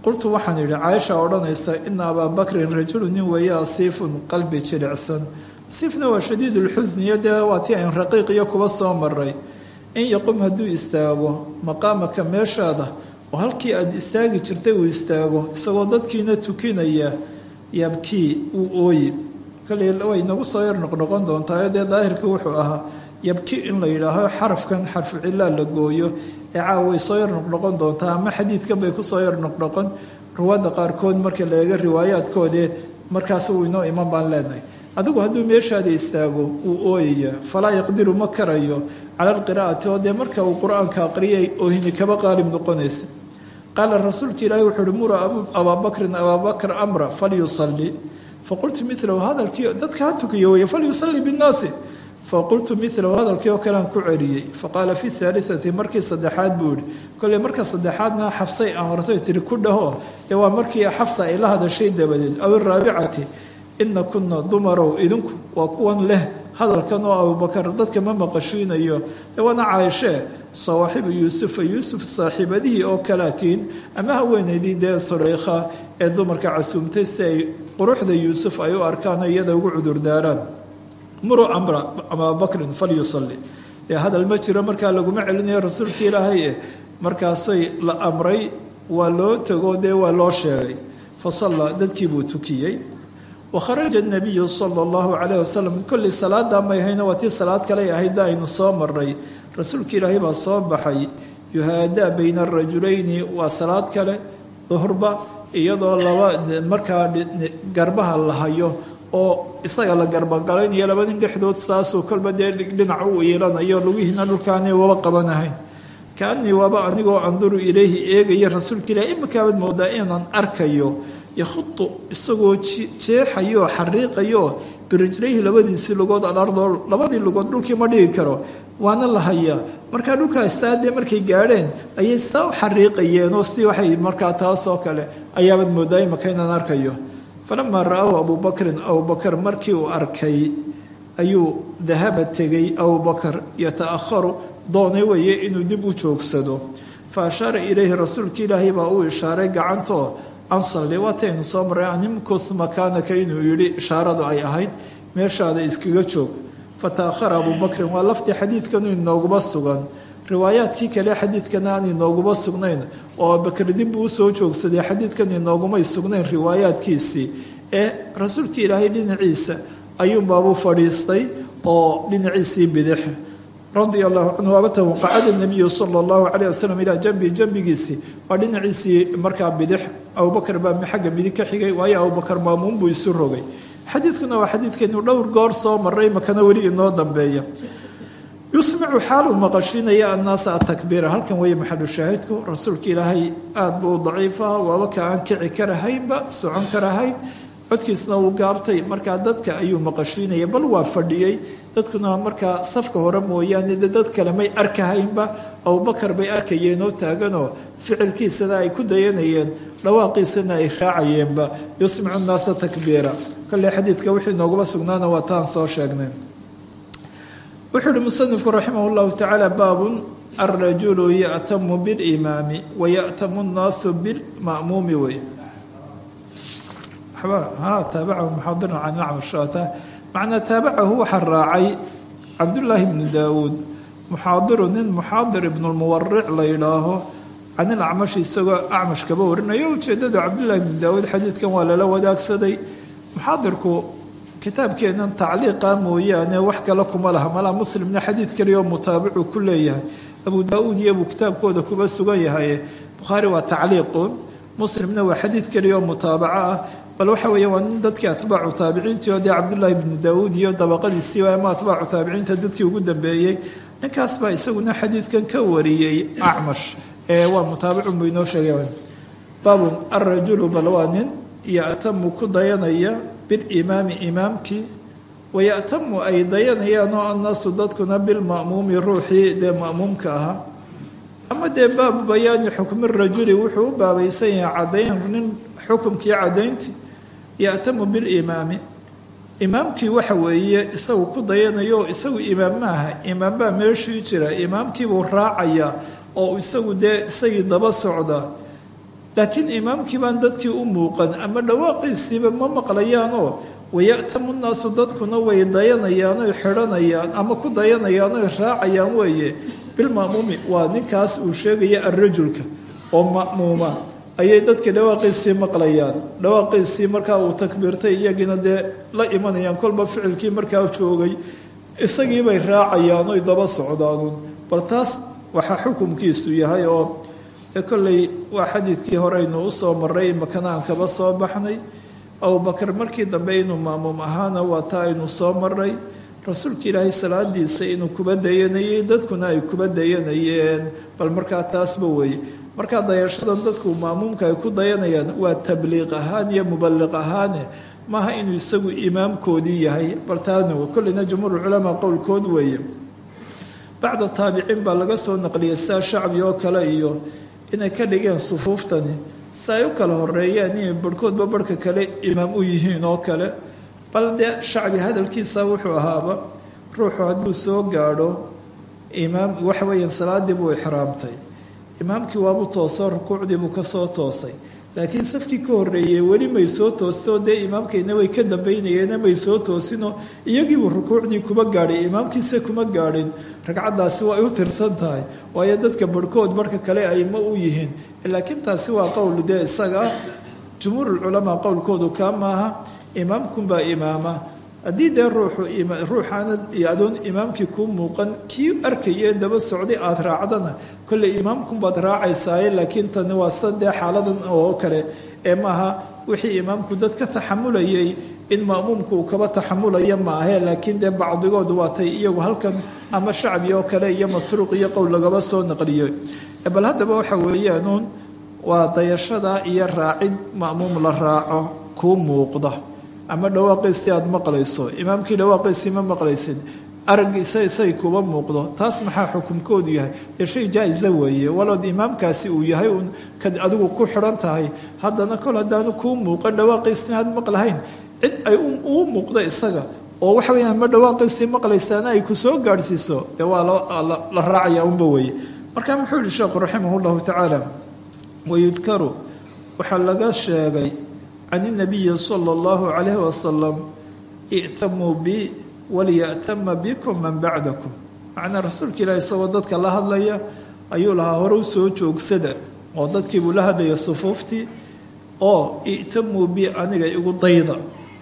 S2: qultu waxaan idhi caaisha odhanaysa ina abaa bakrin rajulu nin weeye asiifun qalbi jilicsan asiifna waa shadiid ulxusniyo dee waa tii ayn raqiiq iyo kuba soo maray in yaqum hadduu istaago maqaamaka meeshaada oo halkii aada istaagi jirtay uu istaago isagoo dadkiina tukinaya yabkii uu ooyi kale way nagu soo yar noqnoqon doontaa dee daahirka wuxuu ahaa yabki in la yidhaaho xarafkan xarfu cilaa la gooyo ee caawa way soo yar noqnoqon doontaa ama xadiidkan bay kusoo yar noqnoqon ruwaadda qaarkood marka la eega riwaayaadkoodee markaas uu inoo iman baan leenahay adigu hadduu meeshaada istaago uu ooyaya falaa yaqdiru ma karayo cala alqiraa'ati oo dee marka uu qur-aanka aqriyay oohini kaba qaalib noqonaysa qaala rasuulka ilaahi wuxuu uhi mura abaa bakrin abaa bakr amra falyusalli faqultu milahu hadalkii dadka ha tukiyo weye falyusalli binnaasi faqultu milahu hadalkii oo kalean ku celiyey faqaala fi haaliati markii saddexaad buu yihi kolley marka saddexaadna xafsay amartay tiri ku dhaho dee waa markii xafsa ay la hadashay dabadeed aw iraabicati ina kuna dumarow idinku waa kuwan leh hadalkan oo abubakar dadka ma maqashiinayo dee waana caaishee sawaaxibu yuusufa yuusuf saaxiibadihii oo kalaatiin ama haweenaydii dee sureykha ee dumarka casuumtay si ay quruxda yuusuf ay u arkaan iyada ugu cudurdaaraan muruu amra abaa bakrin falyusalli dee hadal ma jiro markaa laguma celinayo rasuulka ilaahay eh markaasay la amray waa loo tago dee waa loo sheegay fasalla dadkii buu tukiyey wakharaja nabiyu sala allahu calayh wasalam kolley salaada may ahayna waa tii salaad kaley ahayd aynu soo maray rasuulka ilaahay baa soo baxay yuhaadaa bayna arajulayni waa salaad kale duhurba iyadoo laba markaa garbaha la hayo oo isaga la garbagalanayo laba nin dhexdood saasuu kolba dee dhinac u iilanayo lugihiina dhulkaanay waba qabanahayn kaanii waaba anigoo anduru ilayhi eegaya rasuulka ilahi imakaabaad moodaa inaan arkayo yakhudu isagoo jeexayo xariiqayo birijlayhi labadiisii lugood alardoo labadii lugood dhulkii ma dhigi karo waana la hayaa markaa dhulkaas saadee markay gaadheen ayay saa u xariiqayeenoo si waxay markaa taasoo kale ayaabaad moodaa imaka inaan arkayo falamaa ra-ahu abubakrin abubakar markii uu arkay ayuu dahaba tegay abubakar yata-aharu doonay weeye inuu dib u joogsado fa ashaara ilayhi rasuulka ilaahay baa uu ishaaray gacantoo ansalli waataynu soo maray animkus makaanaka inuu yidhi ishaaradu ay ahayd meeshaada iskaga joog fataahara abubakrin waa laftii xadiidkanu inooguma sugan riwaayaadkii kale xadiidkana aan inooguma sugnayn oo abubakar dib uu usoo joogsaday xadiidkan inoogumay sugnayn riwaayaadkiisii ee rasuulka ilaahay dhinaciisa ayuunbaabuu fadhiistay oo dhinaciisii bidix radia allahu canhu abata waqacada nabiyu sala allahu calayh wasalam ilaa jambi jambigiisii waa dhinaciisii markaa bidix abubakar baa xagga midig ka xigay waayo abubakar maamuun buu isu rogay xadiidkuna waa xadiidkeenu dhowr goor soo maray makana weli inoo dambeeya yusmicu xaal uu maqashiinaya annaasa atakbiira halkan weeye maxalu shaahidku rasuulka ilaahay aada buu daciifa waaba ka aan kici karahaynba socon karahayn codkiisna uu gaabtay markaa dadka ayuu maqashiinaya bal waa fadhiyey dadkuna markaa safka hore mooyaane de dad kale may arkahaynba abubakar bay arkayeenoo taaganoo ficilkiisana ay ku dayanayeen dhawaaqiisana ay raacayeenba yusmicu nnaasa takbiira kolley xadiidka wixii nooguma sugnaana waa taan soo sheegnay wuxuu uhi musanifku raximah llahu tacaala baabun alrajulu ya'tamu bilimaami waya'tamu nnaasu bilma'muumi wey taabacahu muxaadiran can acmash macnaa taabacahu waxaa raacay cabdullaahi bnu daawuud muxaadiru nin muxaadir ibnulmuwaric la yidhaaho can ilacmash isagoo acmash kaba warinayo ujeedada cabdullaahi bnu daawuud xadiidkan waa lala wadaagsaday muxaadirku kitaabkeenan tacliiqa mooyaane wax kale kuma laha malaa muslimna xadiid kaliyaoo mutaabicu ku leeyahay abu daa-uud iyobuu kitaabkooda kuba sugan yahay bukhaari waa tacliiqun muslimna waa xadiid kaliyaoo mutaabaco ah bal waxa weeye waa nin dadkii atbaacu taabiciintii oo dee cabdullaahi bnu daawuud iyo dabaqadiisii ama atbaacu taabiciinta dadkii ugu dambeeyey ninkaas baa isaguna xadiidkan ka wariyey acmash ee waa mutaabicun buu inoo sheegay baabun alrajulu bal waa nin ya'tamu ku dayanaya bilimaami imaamkii waya'tamu ay dayanayaan oo annaasu dadkuna bilma'muumi ruuxii dee ma'muumka ahaa ama dee baabu bayaani xukmi rajuli wuxuu u baabaysan yahay cadayn nin xukumkii cadayntii ya'tamu bilimaami imaamkii waxa weeye isagu ku dayanayo oo isagu imaam maaha imaam baa meeshii jira imaamkiibuu raacaya oo isagu dee isagii daba socda laakiin imaamkii baan dadkii u muuqan ama dhawaaqiisiiba ma maqlayaanoo waya'tamu nnaasu dadkuna way dayanayaan oy xidhanayaan ama ku dayanayaan oy raacayaan weeye bilma'muumi waa ninkaas uu sheegaya arrajulka oo ma'muuma ayay dadkii dhawaaqiisii maqlayaan dhawaaqiisii markaa uu takbiirtay iyagiina dee la imanayaan kolba ficilkii markaa joogay isagiibay raacayaan oy daba socdaanuun bal taas waxaa xukumkiisu yahay oo kolley waa xadiidkii horeynu usoo maray makana aan kaba soo baxnay abubakar markii dambe inuu maamuum ahaana waa taa aynu soo maray rasuulka ilaahay salaadiisa inuu kuba dayanayay dadkuna ay kuba dayanayeen bal markaa taasba weeye markaa dayashadan dadku maamuumka ay ku dayanayaan waa tabliiq ahaan iyo mubaliq ahaane maaha inuu isagu imaamkoodii yahay bal taana kolleyna jumhuurulculamaa qowlkood weeye bacda taabiciin baa laga soo naqliyay saa shacbi oo kale iyo inay ka dhigeen sufuuftani si ay u kala horeeyaan inay barhkoodba barhka kale imaam u yihiin oo kale bal dee shacbi hadalkiisa wuxuu ahaaba ruuxu hadduu soo gaadho imaam waxa weeyaan salaaddii buu ixraamtay imaamkii waabuu toosoo rukuucdii buu ka soo toosay laakiin safkii ka horreeyey weli may soo toostoo dee imaamkayna way ka dambaynayeena may soo toosinoo iyagiibuu rukuucdii kuma gaadhay imaamkiise kuma gaadhin ragcaddaasi waa ay u tirsan tahay waayo dadka barhkood barhka kale ayma u yihiin laakiin taasi waa qowl dee isaga ah jumhuurulculamaa qowlkoodu kaa maaha imaamkunbaa imaama haddii dee ruuxu ruuxaana adoon imaamkii kuu muuqan kii arkayee daba socday aada raacdana kolley imaamkunbaad raacaysaaye laakiin tani waa sadee xaaladan oo kale ee maaha wixii imaamku dad ka taxamulayay in ma'muumku uu kaba taxamulaya maahe laakiin dee bacdigood waatay iyagu halkan ama shacbi oo kale iyo masruuq iyo qowl lagaba soo naqliyo bal haddaba waxa weeyaanuun waa dayashada iyo raacid ma'muum la raaco kuu muuqda ama dhawaaqiisii aada maqlayso imaamkii dhawaaqiisii ma maqlaysid araggiisa isay kuba muuqdo taas maxaa xukumkoodu yahay dee shay jaa-isa weeye walood imaamkaasi uu yahay uun kad adigu ku xidhan tahay haddana kol haddaanu kuu muuqan dhawaaqiisina aad maqlahayn cid ay uu muuqda isaga oo waxa weyaan ma dhawaaqiisii maqlaysaana ay ku soo gaadhsiiso dee waa la raacaya unba weeye markaa muxuu yihi sheekhu raximah llahu tacaala wayudkaru waxaa laga sheegay can inabiyi sala allahu calayhi wasalam i'tamuu bi waliya'tama bikum man bacdakum macnaa rasuulka ilaahi isagoo dadka la hadlaya ayuu lahaa hore u soo joogsada oo dadkiibuu la hadlaya sufuuftii oo i'tamuu bi aniga igu dayda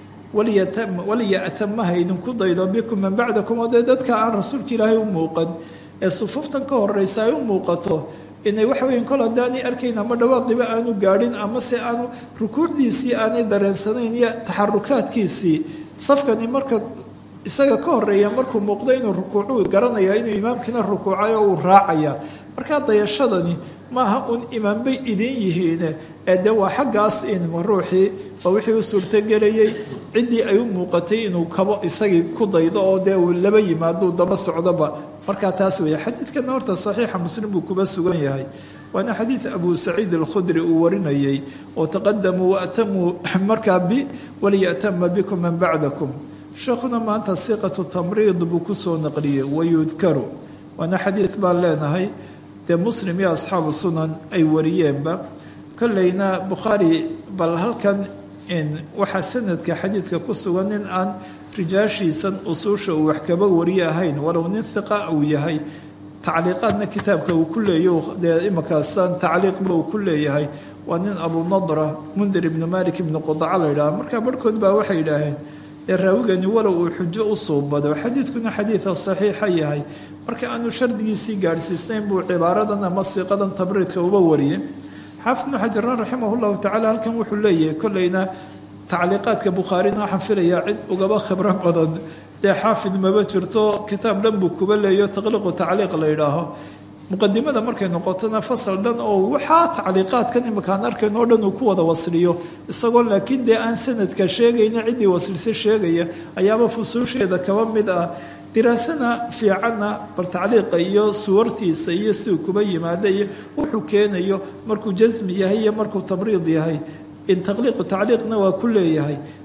S2: waliya'tamaha idinku daydo bikum man bacdakum oo dee dadka aan rasuulka ilaahay u muuqan ee sufuuftan ka horeysa ay u muuqato inay waxa weyan kol haddaanay arkayn ama dhawaaqiba aanu gaadhin ama se aanu rukuucdiisii aanay dareensanayn iyo taxarukaadkiisii safkani marka isaga ka horeeya markuu muuqdo inuu rukuucu garanaya inuu imaamkiina rukuucay oo uu raacaya markaa dayashadani maaha un imaambay idin yihiine ee dee waa xaggaas in ruuxii waa wixii u suurtogelayay ciddii ay u muuqatay inuu kabo isagii ku daydo oo dee uu laba yimaadou daba socdoba markaa taas weeye xadiidkana horta saxiixa muslim buu kuba sugan yahay waana xadiid abu saciid alkhudri uu warinayay oo taqadamuu waatamuu markaa bi waliya'tama bikum man bacdakum sheekhuna maanta siiqatu tamriid buu kusoo naqliyey wayudkaru waana xadiid baan leenahay dee muslim iyo asxaabu sunan ay wariyeenba kolleyna bukhaari bal halkan waxaa sanadka xadiidka ku sugan nin aan rijaashiisan usuusha uu wax kaba wariye ahayn walow nin hiqa uu yahay tacliiqaadna kitaabka uu ku leeyo dee imakaasaan tacliiqba uu ku leeyahay waa nin abu nadra mundir ibnu malik ibnu qudaca la yidhaha markaa barhkood baa waxay yidhaaheen dee raawigani walow uu xujo u suubado xadiidkuna xadiida saxiixa yahay marka aanu shardigiisii gaadhsiisnayn buu cibaaradan ama siiqadan tabriidka uba wariyey xaafid ibnu xajarna raximah llahu tacala halkan wuxuu leeyahay kolleyna tacliiqaadka bukhaarina waxaan filayaa cid ugaba khibro badan dee xaafid maba jirto kitaab dhan buu kuba leeyo taqliiqu tacliiq la yidhaaho muqadimada markay noqotona fasal dhan oo waxaa tacliiqaadkan imakaan arkayn oo dhan uu ku wada wasliyo isagoo laakiin dee aan sanadka sheegayna ciddii waslise sheegaya ayaaba fusuusheeda kaba mid ah diraasana fiicanna bal tacliiqa iyo suwartiisa iyo siuu kuba yimaada iyo wuxuu keenayo markuu jasmi yahay iyo markuu tabriid yahay in taqliiqu tacliiqna waa ku leeyahay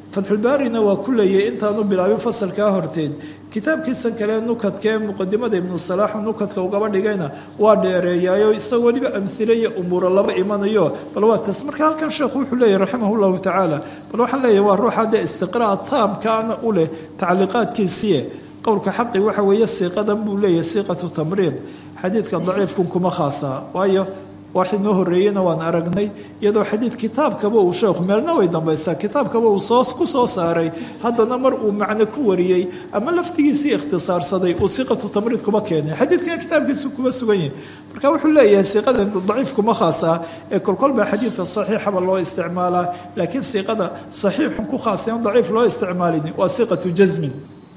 S2: fatxulbaarina waa ku leeyay intaanu bilaabin fasalkaa horteed kitaabkiisan kale nukadka ee muqadimada ibnu salaaxu nukadka ugaba dhigayna waa dheereeyaayo isagoo weliba amhile iyo umuuro laba imanayo bal waa taas marka halkan sheekhu wuxuu leeyahy raximah llahu tacaala bal waxaan leeyahy waa ruuxa dee istiqraa taamkaana u leh tacliiqaadkiisiie qowlka xaqi waxa weeye siiqadan buu leeyahay siiqatu tamriid xadiidka daciifkun kuma khaasa waayo waxay noo horeeyena waan aragnay iyadoo xadiid kitaabkaba uu sheekhu meelna way dambaysaa kitaabkaba uu soo ku soo saaray haddana mar uu macno ku wariyey ama laftigiisii ikhtisaarsaday uu siiqatu tamriid kuma keenay xadiidkana kitaabkiisu kuma sugan yahay marka wuxuu leeyahay siiqada daciif kuma khaasa ee kolkol baa xadiidka saxiixaba loo isticmaalaa laakiin siiqada saxiixun ku khaaseen daciif loo isticmaalin waa siiqatu jasmin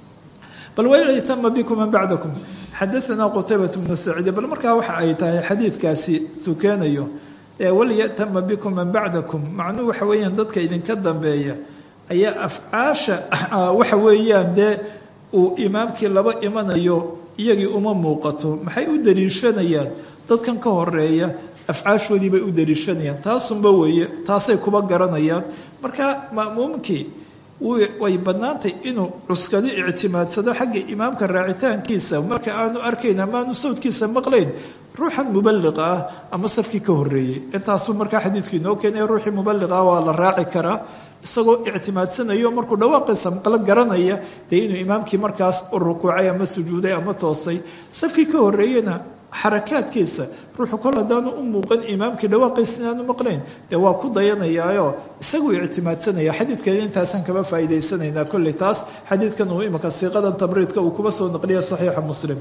S2: bal walyatama bikum man bacdakum xadaanaa qutaybatu bnu saciid bal markaa waxa ay tahay xadiidkaasi tukeenayo walyatama bikum man bacdakum macnuhu waxa weeyaan dadka idinka dambeeya ayaa afcaasha waxa weeyaan dee uu imaamkii laba imanayo iyagii uma muuqato maxay u daliishanayaan dadkan ka horeeya afcaashoodii bay u daliishanayaan taasunba weeye taasay kuba garanayaan marka ma'muumkii way bannaantay inuu cuskado ictimaadsado xagga imaamka raacitaankiisa marka aanu arkayn ama aanu sawdkiisa maqlayn ruuxan mubaliqa ah ama safkii ka horeeyey intaasuu markaa xadiidkii noo keenaya ruuxii mubaliqa ah waa la raaci karaa isagoo ictimaadsanayo markuu dhawaaqiisa maqlo garanaya dee inuu imaamkii markaas u rukuucay ama sujuuday ama toosay safkii ka horeeyena xarakaadkiisa ruuxu kol haddaanu u muuqan imaamkii dhawaaqiisa inaanu maqlayn dee waa ku dayanayaayo isaguu ictimaadsanaya xadiidkan intaasaan kaba faa'iidaysanaynaa kolley taas xadiidkan uu imaka siiqadan tabriidka uu kuba soo naqliya saxiixa muslim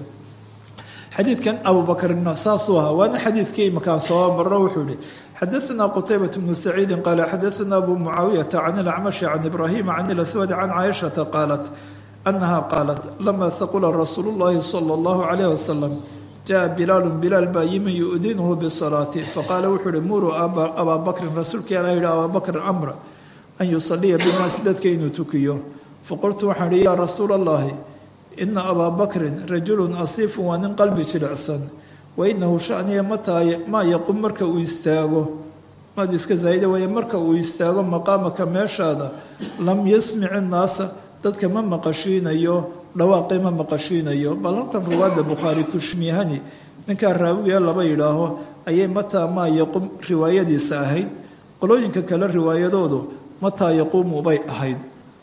S2: xadiidkan abubakrna saasuu ahaa waana xadiidkii imakaan soo marro wuxuu yihi xadaanaa qutaybat bnu saciidin qaala xadaanaa abu mucaawiyata can ilacmashi can ibraahima can ilaswad can caaishata qaalat anaha qaalat lama haqula rasuulu llahi sala allahu calayh wasalam jaa bilaalu bilaal baa yimi yu'dinuhu bisalaati faqaala wuxuu uhi muruu abaa bakrin rasuulka ilah yihi abaa bakrin amra an yusaliya binaasi dadka inuu tukiyo faqultu waxaan ihi yaa rasuula allahi ina abaa bakrin rajulun asiifun waa nin qalbi jilicsan wa inahu shaniya mataa maa yaqum marka uu istaago maadu iska zaayida weeye marka uu istaago maqaamaka meeshaada lam yasmic innaasa dadka ma maqashiinayo dhawaaqii ma maqashiinayo bal halkan riwaayadda bukhaari kushmihani ninkaa raawiga laba yidhaaho ayay mataa maa yaqum riwaayadiisa ahayd qolooyinka kale riwaayadoodu mataa yaquumu bay ahayd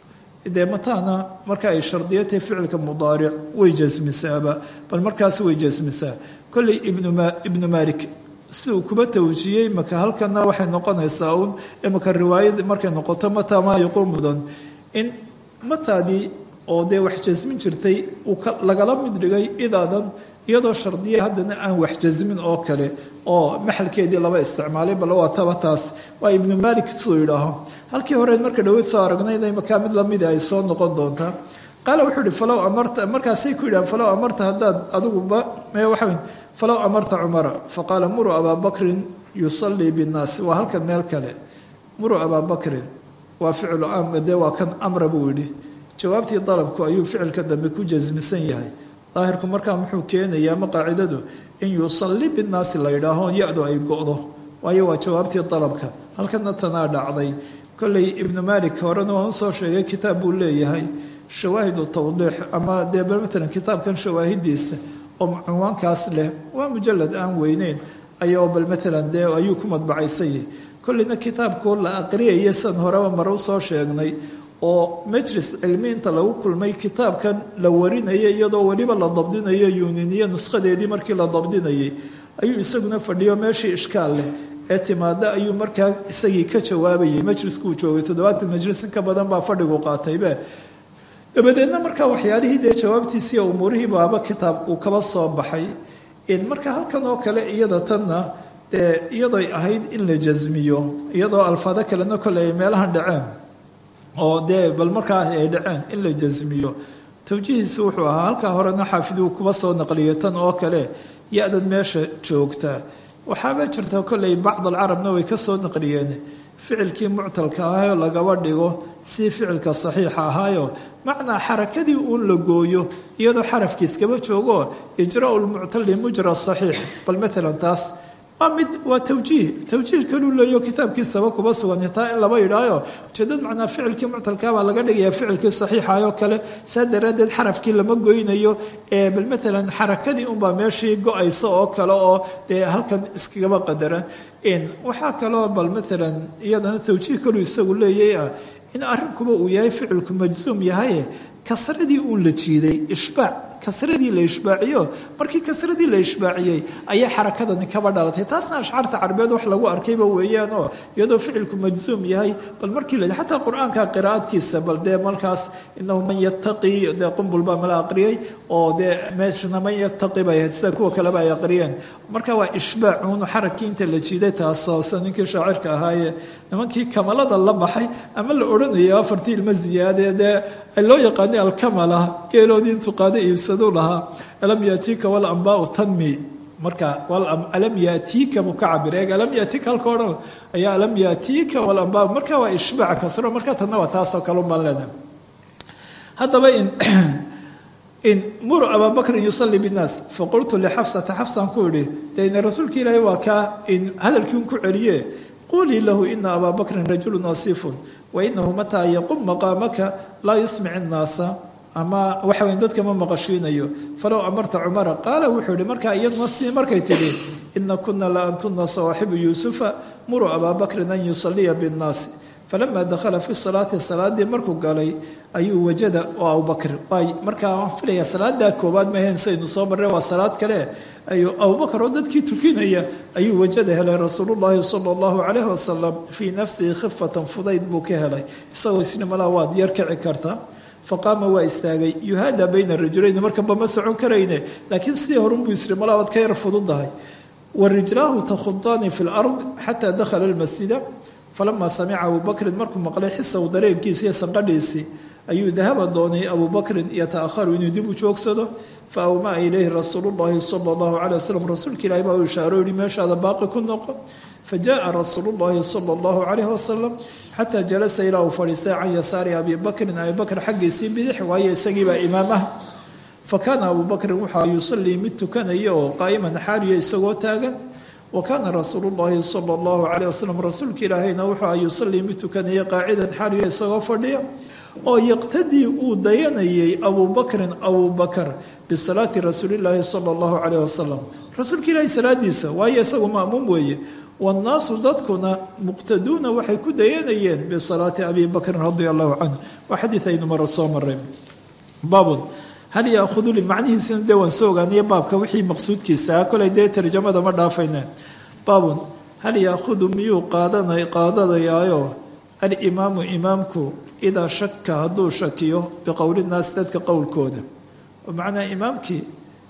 S2: dee mataana marka ay shardiyatay ficilka mudaaric way jasmisaaba bal markaas way jasmisaa kolley ibnu malik siduu kuba tawjiyey maka halkana waxay noqonaysaa uun imaka riwaayad markay noqoto mataa maa yaquumudan in mataadii oo dee wax jasmin jirtay uu lagala mid dhigay idaadan iyadoo shardiya haddana aan wax jasmin oo kale oo maxalkeedii laba isticmaalay bal waa taba taas waa ibnu malik siduu yidhaaho halkii horeed marka dhaweyd soo aragnayna makaa mid lamida ay soo noqon doontaa qaala wuxuu ihi falow amarta markaasay ku yidhahan falow amarta haddaad adiguba waxa falow amarta cumara faqaala muruu abaa bakrin yusallii binnaasi waa halkan meel kale muruu abaa bakrin waa ficlu dee waa kan amra buu yidhi jawaabtii dalabku ayuu ficilka dambe ku jasmisan yahay daahirku markaa muxuu keenayaa ma qaacidadu in yusalli binnaasi la yidhaaho ya-du ay go-do waayo waa jawaabtii dalabka halkana tanaa dhacday kolley ibnu malik horena waan usoo sheegay kitaab buu leeyahay shawaahidu tawdiix ama dee bal matalan kitaabkan shawaahidiisa oo cunwaankaas leh waa mujalad aan weyneyn ayao bal matalan dee ayuu ku madbacaysanyah kolleyna kitaabkoo la aqriyaya san horeba mare usoo sheegnay oo majlis cilmi inta lagu kulmay kitaabkan la warinayay iyadoo weliba la dabdinayo yuniniya nushadeedii markii la dabdinayay ayuu isaguna fadhiyo meeshii ishkaal leh ee timaada ayuu markaa isagii ka jawaabayay majliskuu joogay toddobaatan majlis in ka badan baa fadhigu qaataybe dabadeedna markaa waxyaalihii dee jawaabtiisiiyo umuurihii baaba kitaab uu kaba soo baxay marka halkan oo kale iyada tanna dee iyadoy ahayd in la jasmiyo iyadoo alfaado kalena kole ay meelahan dhaceen oo dee bal markaa ay dhaceen in la jasmiyo tawjihiisi wuxuu ahaa halkaa horena xaafiduu kuba soo naqliyo tan oo kale ya-dan meesha joogta waxaaba jirta kolley bacd alcarabna way ka soo naqliyeen ficilkii muctalka ahayoo lagaba dhigo si ficilka saxiixa ahaayo macnaa xarakadii uun la gooyo iyadoo xarafkiiskaba joogo ijraa lmuctali mujra saxiix bal maalan taas waa mid waa tawjiih tawjiih kaluu leeyo kitaabkiisaba kuba sugan taa in laba yidhaayo ujeedad macnaa ficilkii muctalkaabaa laga dhigayaa ficilkii saxiixayoo kale saa daraaddeed xarafkii lama goynayo ee bal matalan xarakadii unbaa meeshii go-aysa oo kale oo dee halkan iskagaba qadaran waxaa kaloo bal matalan iyadana tawjiih kaluu isagu leeyay ah in arrinkuba uu yahay ficilku majsuum yahaye kasradii uun la jiiday ishbaac kasradii la ishbaaciyo markii kasradii la ishbaaciyey ayaa xarakadani kaba dhalatay taasna ashcaarta carabeed wax lagu arkayba weeyaan oo iyadoo ficilku majzuum yahay bal markii la xataa qur-aanka qiraa'adkiisa bal dee markaas inahu man yattaqi dee qumbul baa mala aqriyay oo dee meeshana man yattaqi bay ahayd sida kuwa kaleba ay aqriyeen marka waa ishbaacuun xarakii inta la jiiday taasoo sa ninkii shaacirka ahaaye nimankii kamalada la baxay ama la odhanayo afartii ilma ziyaadee dee loo yaqaanay alkamala geeloodii intuu qaada iibsaduu lahaa alam yaatiika walambaau tanmi marka alam yaatiika buu ka cabira eeg alam yaatiika halka odhan ayaa alam yaatiika walambaau marka waa ishbaac kasro marka tanna waa taasoo kale ubaan leedahay haddaba in in muru abaa bakrin yusalli binnaas faqultu lixafsata xafsaan ku idhi dee ina rasuulka ilaahay waa kaa in hadalkii un ku celiye qulii lahu ina abaa bakrin rajulu nasiifun wainahu mataa yaqum maqaamaka laa yusmic innaasa ama waxa weyn dadka ma maqashiinayo falow amarta cumara qaala wuxuu yihi markaa iyaduna sii markay tidhi ina kuna la antuna sawaaxibu yuusufa muruu abaa bakrin an yusaliya binnaasi falama dakhala fi salaati salaadii markuu galay ayuu wajada oo abubakr waay markaa waan filaya salaadaa koobaad maheen saynu soo marray waa salaad kale ayuu abubakr oo dadkii tukinaya ayuu wajada helay rasuulullaahi sala allahu calayhi wasalam fii nafsihi khifatan fudayd buu ka helay isagoo isnimalaa waad yar kici karta faqaama waa istaagay yuhaada bayna rajulayn markanba ma socon karayne laakiin sidii horunbuu isri malaa waad ka yar fududahay wa rijlaahu takhudaani fi lard xataa dakhala almasjida falamaa samica abubakrin markuu maqlay xisaw dareenkiisi iyo sanqadhiisii ayuu dahaba doonay abubakrin yataakharu inuu dib u joogsado fa awmaa ilayhi rasuulu llaahi sala allahu calay wasalam rasuulka ilaahi baa u ishaaro yihi meeshaada baaqi ku noqo fa jaaa rasuulu llaahi sala allahu calayhi wasalam xataa jalasa ilaa uu fadhiistay can yasaari abi bakrin abi bakr xaggiisii bidix waayo isagiibaa imaamaha fa kaana abubakrin waxaa yusallii mid tukanaya oo qaa'iman xaaliya isagoo taagan wa kaana rasuulu llaahi sala allahu calayh wasalam rasuulka ilaahayna wuxuu yusallii mid tukanaya qaacidan xaaliya isagoo fadhiya oo yaqtadii uu dayanayay abubakrin abubakar bisalaati rasuulillaahi sala allahu calayh wasalam rasuulka ilaahay salaadiisa waayo isagu ma'muum weeye wannaasu dadkuna muqtaduuna waxay ku dayanayeen bisalaati abi bakrin radia allahu canhu waa xadiid aynu mara soo maray baabun hal yaahudu li macnihiisina dee waan soo ogaaniyo baabka wixii maqsuudkiisa ah kolay dee tarjamada ma dhaafayne baabun hal yaahudu miyuu qaadanay qaadanayaayo alimaamu imaamku idaa shaka hadduu shakiyo biqowli nnaasi dadka qowlkooda oo macnaa imaamkii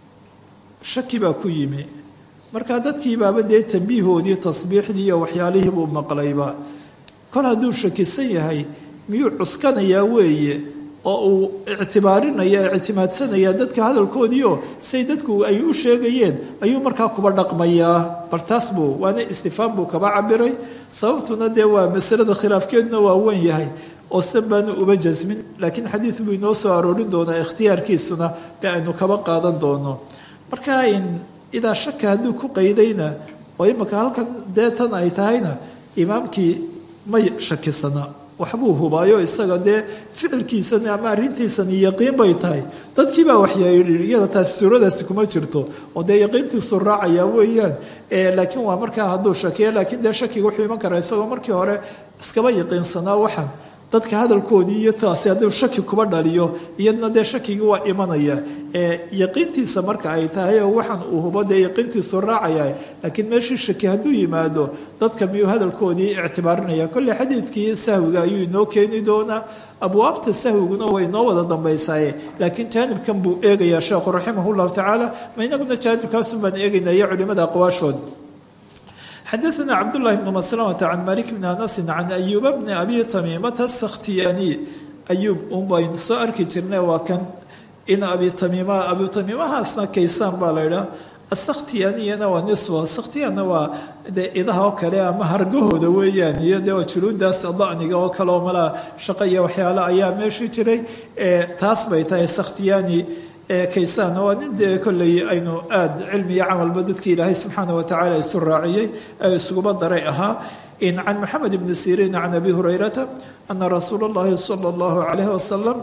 S2: shaki baa ku yimi markaa dadkii baaba dee tambiihoodii tasbiixdii iyo waxyaalihii buu maqlayba kol hadduu shakisan yahay miyuu cuskanayaa weeye oo uu ictibaarinaya ictimaadsanaya dadka hadalkoodiioo say dadku ay u sheegayeen ayuu markaa kuba dhaqmayaa bal taas buu waana istifaam buu kaba cabiray sababtuna dee waa masalada khilaafkeeduna waa wen yahay oo san baanu uba jasmin laakiin xadiid buu inoo soo aroorin doonaa ikhtiyaarkiisuna dee aynu kaba qaadan doono marka idaa shaka hadduu ku qaydayna oo imika halkan dee tan ay tahayna imaamkii may shakisana waxbuu hubaayo isaga dee ficilkiisani ama arrintiisani yaqiin bay tahay dadkii baa waxyayii iyada taasi suuradaasi kuma jirto oo dee yaqiintiisu raacayaa weeyaan laakiin waa markaa hadduu shakiyo laakiin dee shakiga wuxuu iman karaa isagoo markii hore iskaba yaqiinsanaa waxaan dadka hadalkoodii iyo taasi hadduu shaki kuba dhaliyo iyadna dee shakigii waa imanaya yaqiintiisa marka ay tahay oo waxaan uu hubo dee yaqiintiisu raacaya laakiin meeshii shaki hadduu yimaado dadka miyuu hadalkoodii ictibaarinaya kolley xadiidkii sahwiga ayuu inoo keeni doonaa abwaabta sahwiguna way inoo wada dambaysaaye laakiin jaanibkan buu eegayaa sheekhu raximah llahu tacaala ma inaguna jaanibkaasun baan eegaynaya culimada aqwaashood xadaثna cabdالlahi bn maslamة can malik bn anasi can ayuuba bni abi tamiimata asakhtiyaaniy ayuub un baynu soo arki jirnay waa kan in abi tamiima abi tamiimahaasna kaysaan baa la idhaha asakhtiyaaniyana waa niswa sakhtiyaanna waa dee idaha oo kale ama hargahooda weeyaan iyo dee juluudaas da'niga oo kale oo malaa shaqo iyo waxyaale ayaa meeshii jiray taas bay tahay sakhtiyaani kaysaan waa nin dee kolley aynu aada cilmi iyo camalba dadkii ilaahay subxaana watacaala isu raaciyey ee isuguba daray ahaa can maxamed ibni siriin can abi hurayrata ana rasuula llahi sala allahu calayhi wasalam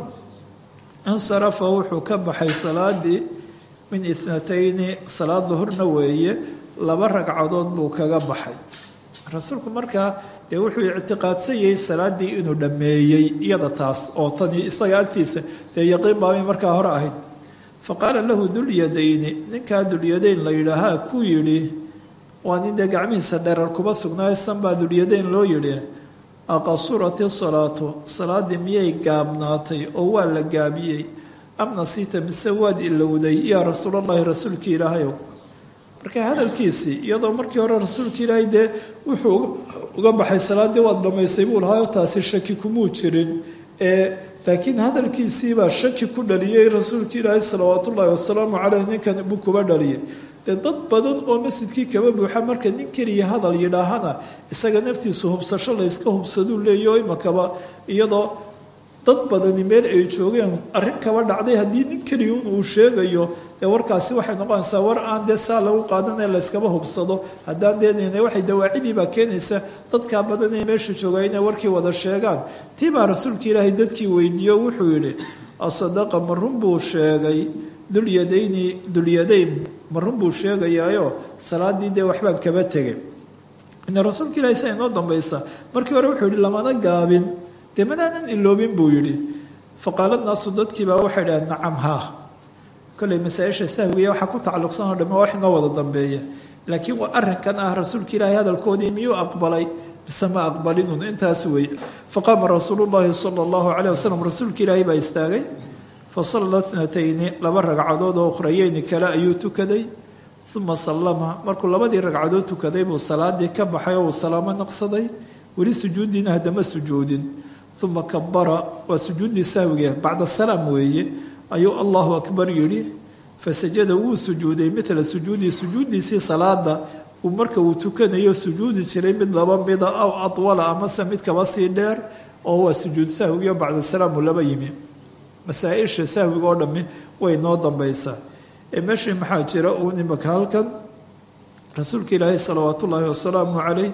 S2: insarafa wuxuu ka baxay salaadii min ithnatayni salaad duhurna weeye laba ragcadood buu kaga baxay rasuulku markaa dee wuxuu ictiqaadsan yahay salaadii inuu dhammeeyey iyada taas oo tani isaga agtiisa dee yaqiin baabay markaa hore ahayd faqaala lahu dulyadayni ninkaa dulyadayn la yidhaahaa ku yidhi waa nin dee gacmihiisa dheerar kuba sugnaayo sanbaa dulyadayn loo yidhi aqasurati salaatu salaadii miyay gaabnaatay oo waa la gaabiyey am nasiita mise waad ilowday yaa rasuulallahi rasuulkii ilaahayow marka hadalkiisii iyadoo markii hore rasuulka ilaahay dee wuxuu uga baxay salaaddii waad dhammaysay buu lahaayoo taasi shaki kumuu jirin ee laakiin hadalkiisiibaa shaki ku dhaliyey rasuulka ilaahay salawaat ullaahi wasalaamu caleyh ninkan buu kuba dhaliyay dee dad badan oo masjidkii kaba buuxa marka nin keliya hadal yidhaahana isaga naftiisu hubsasho layska hubsaduu leeyaho imakaba iyadoo dad badani meel ay joogeen arrin kaba dhacday haddii nin keliya un uu sheegayo dee warkaasi waxay noqonaysaa war aan dee saa lagu qaadanee layskaba hubsado haddaan deenayna waxay dawaacidii baa keenaysa dadkaa badan ee meesha jooga inay warkii wada sheegaan tii baa rasuulka ilaahay dadkii weydiiyo wuxuu yidhi asadaqa ma run buu sheegay dulyadayni dulyadayn ma run buu sheegayaayo salaadii dee waxbaan kaba tegay ina rasuulka ilahay sa inoo dambaysa markii hore wuxuu yidhi lamana gaabin dee manaanan iloobin buu yidhi faqaala naasu dadkiibaa waxay dhaheen nacam haa kolley masaa-isha sahwiya waxaa ku tacalluqsan oo dhamme wax inoo wada dambeeya laakiin waa arrinkan ah rasuulka ilaahay hadalkoodii miyuu aqbalay mise ma aqbalinun intaas wey faqaama rasuulu llahi sala allahu caleyh wasalam rasuulka ilaahay baa istaagay fasalla tnatayni laba ragcadood oo ukhrayeyni kale ayuu tukaday uma sallama markuu labadii ragcadood tukaday buu salaadii ka baxay oo uu salaamo naqsaday weli sujuuddiina haddama sujuudin uma kabara waa sujuuddii sahwiga bacda salaam weeye ayuu allahu akbar yidhi fasajada wuu sujuuday midla sujuudii sujuuddiisii salaada uu marka uu tukanayo sujuudi jiray mid laba mida aw atwala amase mid kaba sii dheer oo waa sujuud sahwigiio bacda salaam uu laba yimi masaa-isha sahwiga oo dhammi way noo dambaysaa ee meeshii maxaa jira uun imaka halkan rasuulka ilaahay salawaat ullaahi wasalaamu caleyh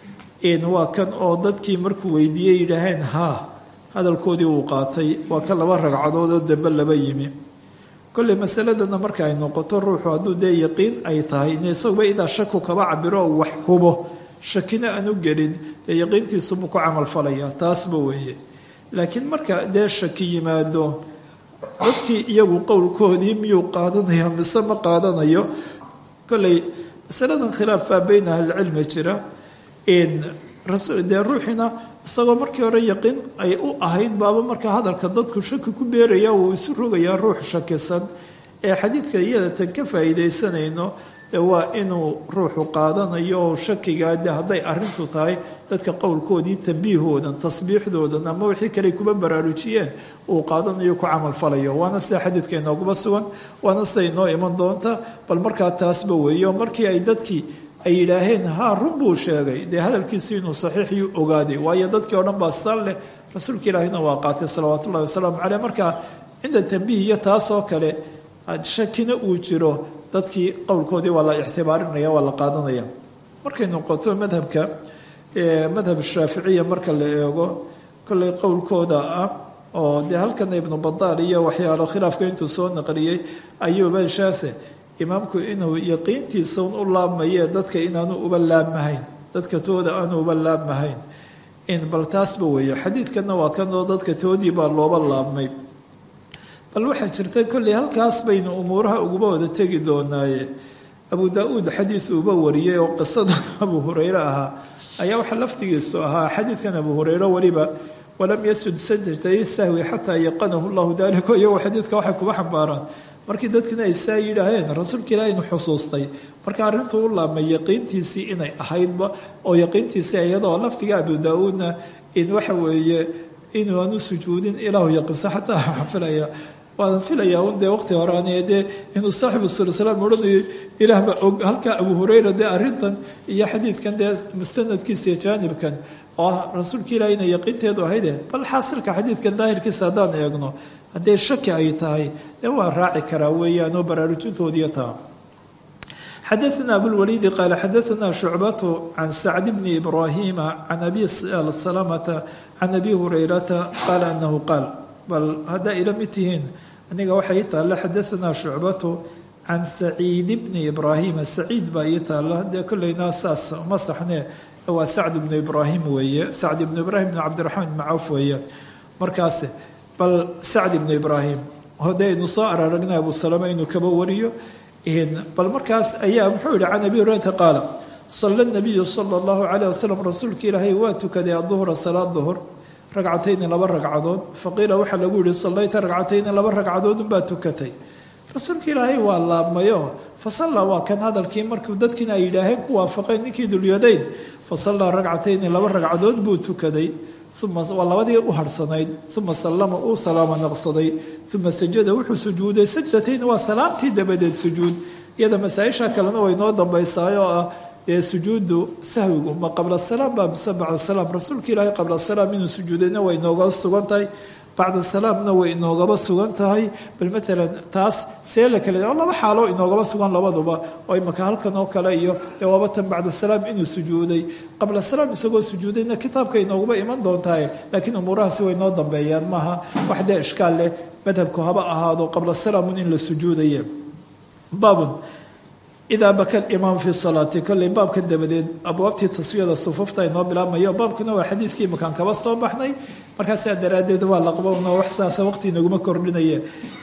S2: waa kan oo dadkii markuu weydiiyey yidhaaheen haa hadalkoodii uu qaatay waa ka laba ragcadood oo dambe laba yimi kolley masaladana marka ay noqoto ruuxu hadduu dee yaqiin ay tahay in isaguba idaa shaku kaba cabiro oo wax hubo shakina aanu gelin dee yaqiintiisubuu ku camalfalayaa taasba weeye laakiin marka dee shaki yimaado dadkii iyagu qowlkoodii miyuu qaadanaya mise ma qaadanayo kolley masaladan khilaaf baa beyn ahlicilmi jira dee ruuxina isagoo markii hore yaqiin ay u ahayd baaba marka hadalka dadku shaki ku beeraya uu isu rogayaa ruux shakisan ee xadiidka iyada tan ka faa'iidaysanayno dee waa inuu ruuxu qaadanayo oo shakigaa de hadday arrintu tahay dadka qowlkoodii tambiihoodan tasbiixdoodan ama wixii kale kuba baraarujiyeen uu qaadanayo ku camalfalayo waana sida xadiidka inooguba sugan waana sida inoo iman doonta bal markaa taasba weeyo markii ay dadkii ay yidhaaheen haa run buu sheegay dee hadalkiisu inuu saxiixiyuu ogaaday waayo dadkii o dhan baa saan leh rasuulka ilaahina waa qaatay salawaat ullahi wasalaamu caleyh markaa cinda tambiih iyo taasoo kale shakina uu jiro dadkii qowlkoodii waa la ictibaarinaya waa la qaadanaya markay noqoto madhabka madhab shaaficiya marka la eego kolley qowlkooda ah oo dee halkana ibnu badaal iyo waxyaalo khilaafka intuu soo naqliyey ayuuba shaase imaamku inuu yaqiintiisa un u laabmaye dadka inaanu uba laabmahayn dadka tooda aanu uba laabmahayn in bal taasba weeye xadiidkana waa kanoo dadka toodii baa looba laabmay bal waxaa jirta kolley halkaas baynu umuuraha uguba wada tegi doonaaye abu daa-uud xadiid uuba wariyey oo qisada abu hureyre ahaa ayaa waxaa laftigiisu ahaa xadiidkan abu hureyre weliba walam yasud sajdatay sahwi xataa yaqanahu llahu dalika iyagoo xadiidka waxay kuba xambaaraan markii dadkina ay saa yidhaaheen rasuulka ilaahi inu xusuustay marka arrintuu u laabmay yaqiintiisii inay ahaydba oo yaqiintiisii iyadoo laftiga abu daa-uudna in waxa weeye inuu aanu sujuudin ilaahu yaqiinsa xataa waxaan filaya waan filayaa un dee waqti horean dee inuu saaxibu sulaslaam odhanayo ilaahba og halkaa abu hureyra dee arrintan iyo xadiidkan dee mustanadkiisa iyo jaanibkan oo ah rasuulka ilaahi inay yaqiinteedu ahayde bal xaasilka xadiidkan daahirkiisa haddaan eegno hadday shaki ay tahay dee waa raaci karaa weeyaanoo baraarujintoodiiyo taa xadaثna abulwaliidi qaala xadaثna shucbatu can sacd bni ibraahima can abi salamata can abi hurayrata qaala anahu qaal bal haddaa ila mid tihiin aniga waxay ii taalla xadaثna shucbatu can saciid bni ibraahima saciid baa ii taalla dee kolleynaa saas ma saxne waa sacd ibnu ibraahim weeye sacd ibnu ibraahim bn cabdiraxmaan ibn cawf weeye markaas bal sacd ibnu ibraahim hodaynu soo araragna abu salama inuu kaba wariyo bal markaas ayaa muxuu yihi can abi hurayrata qaala sala nabiyu sala allahu calayh wasalam rasuulka ilaahay waa tukaday aduhra salaad duhur ragcatayni laba ragcadood faqiila waxaa lagu yihi sallayta ragcatayni laba ragcadood unbaa tukatay rasuulka ilaahay waa laabmayo fasallaa waa kan hadalkii markuu dadkiina ay yidhaaheen ku waafaqeen ninkii dulyadayn fasallaa ragcatayni laba ragcadood buu tukaday uma waa labadii u harhsanayd uma sallama uu salaamo naqsaday uma sajada wuxuu sujuuday sajdatayn waa salaamtii dabadeed sujuud iyada masaa-isha kalena way noo dambaysaay oo ah dee sujuudu sahwigu ma qabla salaam baa mise bacda salaam rasuulka ilaahay qabla salaam inuu sujuudayna way inooga sugan tahay bacda salaamna way inoogaba sugan tahay bal maalan taas see la kale laba xaaloo inoogaba sugan labaduba oo imaka halkan oo kale iyo dee waaba tan bacda salaam inuu sujuuday qabla salaam isagoo sujuudayna kitaabka inoogaba iman doontahay laakiin umuurahaasi way noo dambeeyaan maaha wax dee ishkaal leh madhabku haba ahaado qabla salaamun in la sujuudaye baabun idaa baka alimaam fi salaati kolley baabkan dabadeed abwaabtii taswiyada sufufta inoo bilaabmayo baabkuna waa xadiidkii imakaan kaba soo baxnay markaasaa daraaddeed waa laqbowna wax saasa waqti inaguma kordhinaye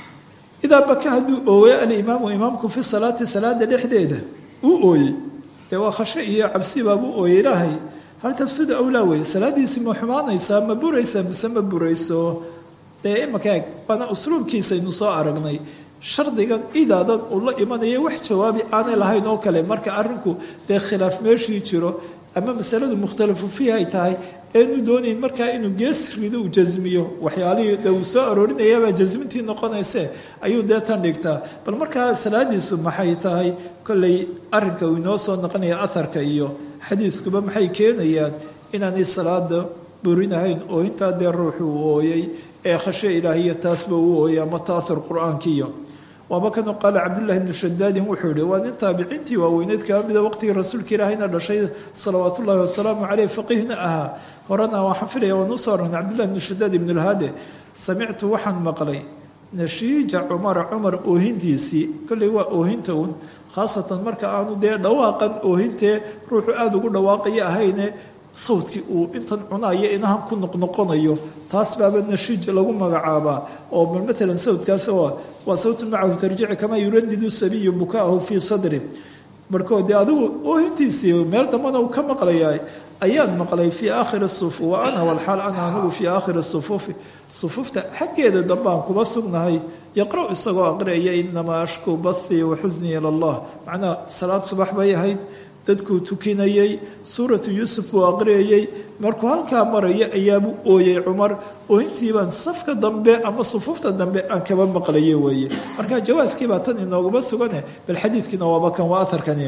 S2: idaa baka hadduu ooyo alimaamu imaamku fi salaati salaada dhexdeeda uu ooyey dee waa khasho iyo cabsi baabuu ooyey ilaahay hal tafsidu awlaa weye salaadiisi ma xumaanaysaa ma buraysaa mise ma burayso dee imaka eg waana usluubkiisaynu soo aragnay shardigan idaadan uu la imanaya wax jawaabi aanay lahayn oo kale marka arinku dee khilaaf meeshii jiro ama masaladu mukhtalafu fiihi ay tahay eenu doonayn markaa inuu gees rido uu jasmiyo waxyaalihii dee uu soo aroorinayabaa jasmintii noqonayse ayuu dee tan dhigtaa bal markaa salaadiisu maxay tahay kolley arrinka uu inoo soo noqonaya aharka iyo xadiidkuba maxay keenayaan inaanay salaada burinahayn oo intaa dee ruuxu uu ooyey ee khashe ilaahiya taasba uu ooyay ama taahur qur-aankiiyo waaba kanu qaala cabdullahi bnu shadaadin wuxuu yihi waa nin taabiciintii waaweyneed kaa mida waqtigii rasuulka ilaahayna dhashay salawaat ullahi wasalaamu caleyh faqiihna ahaa horena waxaan filaya waan usoo aragna cabdullahi bnu shadaad ibnu lhaade samictu waxaan maqlay nashiija cumara cumar oohintiisii kolley waa oohinta un khaasatan marka aanu dee dhawaaqan oohintee ruuxu aada ugu dhawaaqaya ahayne sawdkii uu intan cunaaya inahan ku noqnoqonayo taas baaba nashiij lagu magacaabaa oo bal maalan sawdkaas waa sawtun macahu tarjici kamaa yuradidu sabiyu bukaahu fii sadri markood dee adigu oohintiisii meel dambana uu ka maqlayaa ayaan maqlay fii aakhiri sufu wa ana walxaal ana anigu fii aakhiri sufuufi sufuufta xaggeeda dambaan kuba sugnahay yaqra' isagoo aqriaya inamaa ashkuu bathii wa xusnii ila allah macnaha salaad subax bay ahayd dadkuu tukinayey suuratu yuusuf buu aqriyayey markuu halkaa maraya ayaabuu ooyey cumar oohintiibaan safka dambe ama sufuufta dambe aan kaba maqlaye weeye marka jawaaskiibaa tan inooguma sugane bal xadiidkiina waaba kan waa aharkani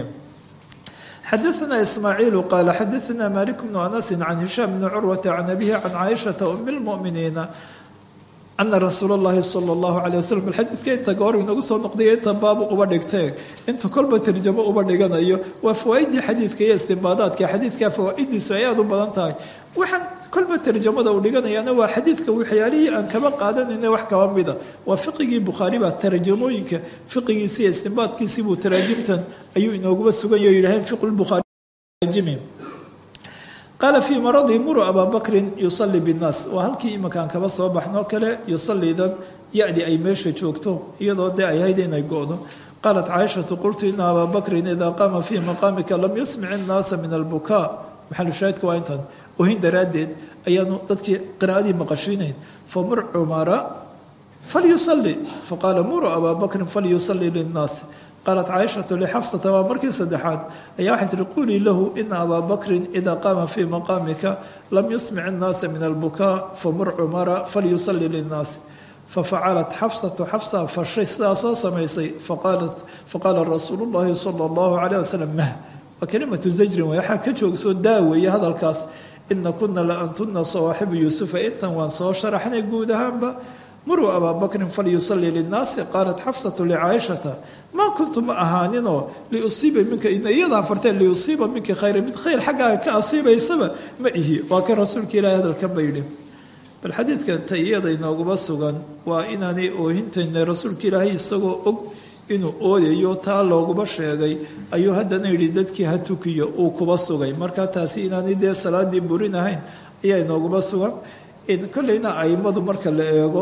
S2: xadaثna ismaaciilu qaala xadaثna malik bnu anasin can hishaam bni curwata can abihi can caaishata umi lmuminiina ana rasuul اllahi salى اllahu alيه waslm bal xadiidka inta goor inagu soo noqday inta baabu uba dhigtee inta kolba tarjamo uba dhiganayo waa fawaaidii xadiidka iyo istimbaadaadka xadiidka fawaa'idiisu ay aada u badan tahay waxaan kolba tarjamada u dhiganayaana waa xadiidka waxyaalihii aan kaba qaadanayna wax kaba mida waa fiqigii bukhaari baa tarjamooyinka fiqigiisi iyo istimbaadkiisii buu taraajimtan ayuu inooguba suganyo yidhaheen fiqu lbukhaari qaala fii maradihi muruu abaa bakrin yusalii binnaas waa halkii imakaan kaba soo baxnoo kale yusaliidan ya-di ay meesha joogto iyadoo dee ay hayd inay go-do qaalat caaishatu qultu ina abaa bakrin idaa qaama fii maqaamika lam yusmic innaasa min albukaa maxalushaahidka waa intan ohin daraaddeed ayaanu dadkii qiraa'adii maqashiinayn famur cumara falyusali faqaala muruu abaa bakrin falyusalii linnaasi qaalat caaishatu lixafsata waa markii saddexaad ayaa waxay tihi qulii lahu ina abaa bakrin idaa qaama fii maqaamika lam yusmic innaasa min albukaa famur cumara falyusalii linnaasi fafacalat xafsatu xafsa fashay sidaa soo samaysay faqaala rasuulu llahi sala allahu calayh wasalam mah waa kelimatu zajrin way waxaa ka joogsoo daaweeye hadalkaas ina kuna la antuna sawaaxibu yuusufa intan waan soo sharaxnay guud ahaanba muruu abaa bakrin falyusalii linnaasi qaalat xafsatu licaayishata maa kuntu ma ahaaninoo liusiiba minka iyadaa farteen liusiiba minka khayra mid khayr xaggaaga ka asiibaysaba ma ihi waa kan rasuulka ilaahi hadalkan ba yidhi bal xadiidka ta iyada inooguma sugan waa inaanay oohintayna rasuulka ilaahay isagoo og inuu ooyayo taa looguma sheegay ayuu haddana yidhi dadkii ha tukiyo uu kuba sugay markaa taasi inaanay dee salaadii burin ahayn ayaa inooguma sugan kolleyna aimadu marka la eego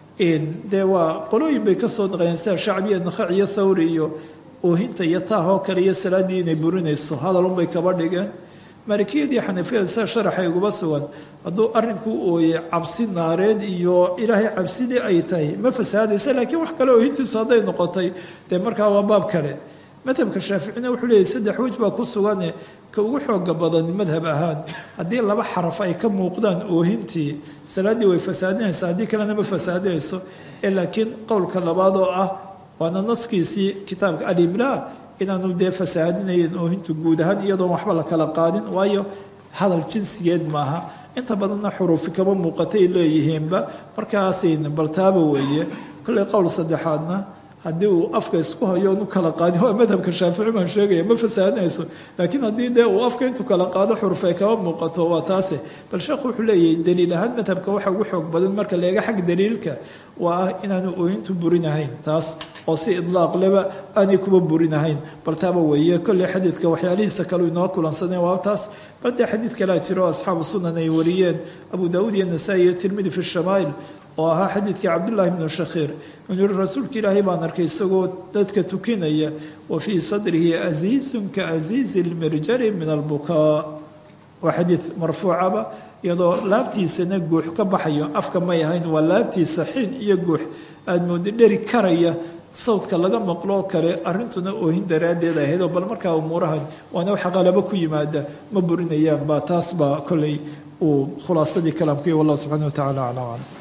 S2: dee waa qolooyin bay kasoo naqayeen sida shacbiya nakhac iyo thawri iyo oohinta iyo taahoo kale iyo salaaddii inay burinayso hadalunbay kaba dhigeen maalikiyadii xanafiyada sida sharaxa iguba sugan hadduu arrinkuu ooyey cabsi naareed iyo ilaahay cabsidii ay tahay ma fasaadaysa laakiin wax kale oohintiisu hadday noqotay dee markaa waa baab kale madhabka shaaficina wuxuu leeyahy saddex wej baa ku sugane ka ugu xooga badan madhab ahaan haddii laba xaraf ay ka muuqdaan oohintii salaaddii way fasaadinaysaa haddii kalena ma fasaadinayso ee laakiin qowlka labaad oo ah waana naskiisii kitaabka alimlaa inaanu dee fasaadinayn oohintu guud ahaan iyadoon waxba la kala qaadin waayo hadal jinsigeed maaha inta badanna xuruufi kama muuqatay leeyihiinba markaasin baltaaba weeye kolley qowl saddexaadna haddii uu afka isku hayo nu kala qaadin waa madhabka shaafici baan sheegaya ma fasaadinayso laakiin haddii dee uu afka intuu kala qaado xuruf ay kama muuqato waa taase bal sheekhu wuxuu leeyahay daliil ahaan madhabka waxa ugu xoog badan marka leega xag daliilka waa ah inaanu ooyintu burinahayn taas oo si idlaaq leba aanay kuba burinahayn bal taaba weeye kolley xadiidka waxyaalihiisa kale inoo kulansadeen waa taas bal dee xadiid kalaa jiro asxaabu sunan ay wariyeen abu daawuud iyo nasaa-i iyo tirmidi fi shamaa'il oo ahaa xadiidkii cabdullaahi bnu shakhiir inuu yihi rasuulka ilaahay baan arkay isagoo dadka tukinaya wa fii sadrihi asiizun ka asiizi lmirjali min albukaa waa xadiid marfuucaba iyadoo laabtiisana guux ka baxayo afka may ahayn waa laabtiisa xiin iyo guux aada mooda dheri karaya sawdka laga maqloo kale arrintuna oohin daraaddeed ahayd oo bal markaa umuurahan waana waxa qalabo ku yimaada ma burinayaan baa taas baa kolley uu khulaasadii kalaamkii wallahu subxana wa tacala aclam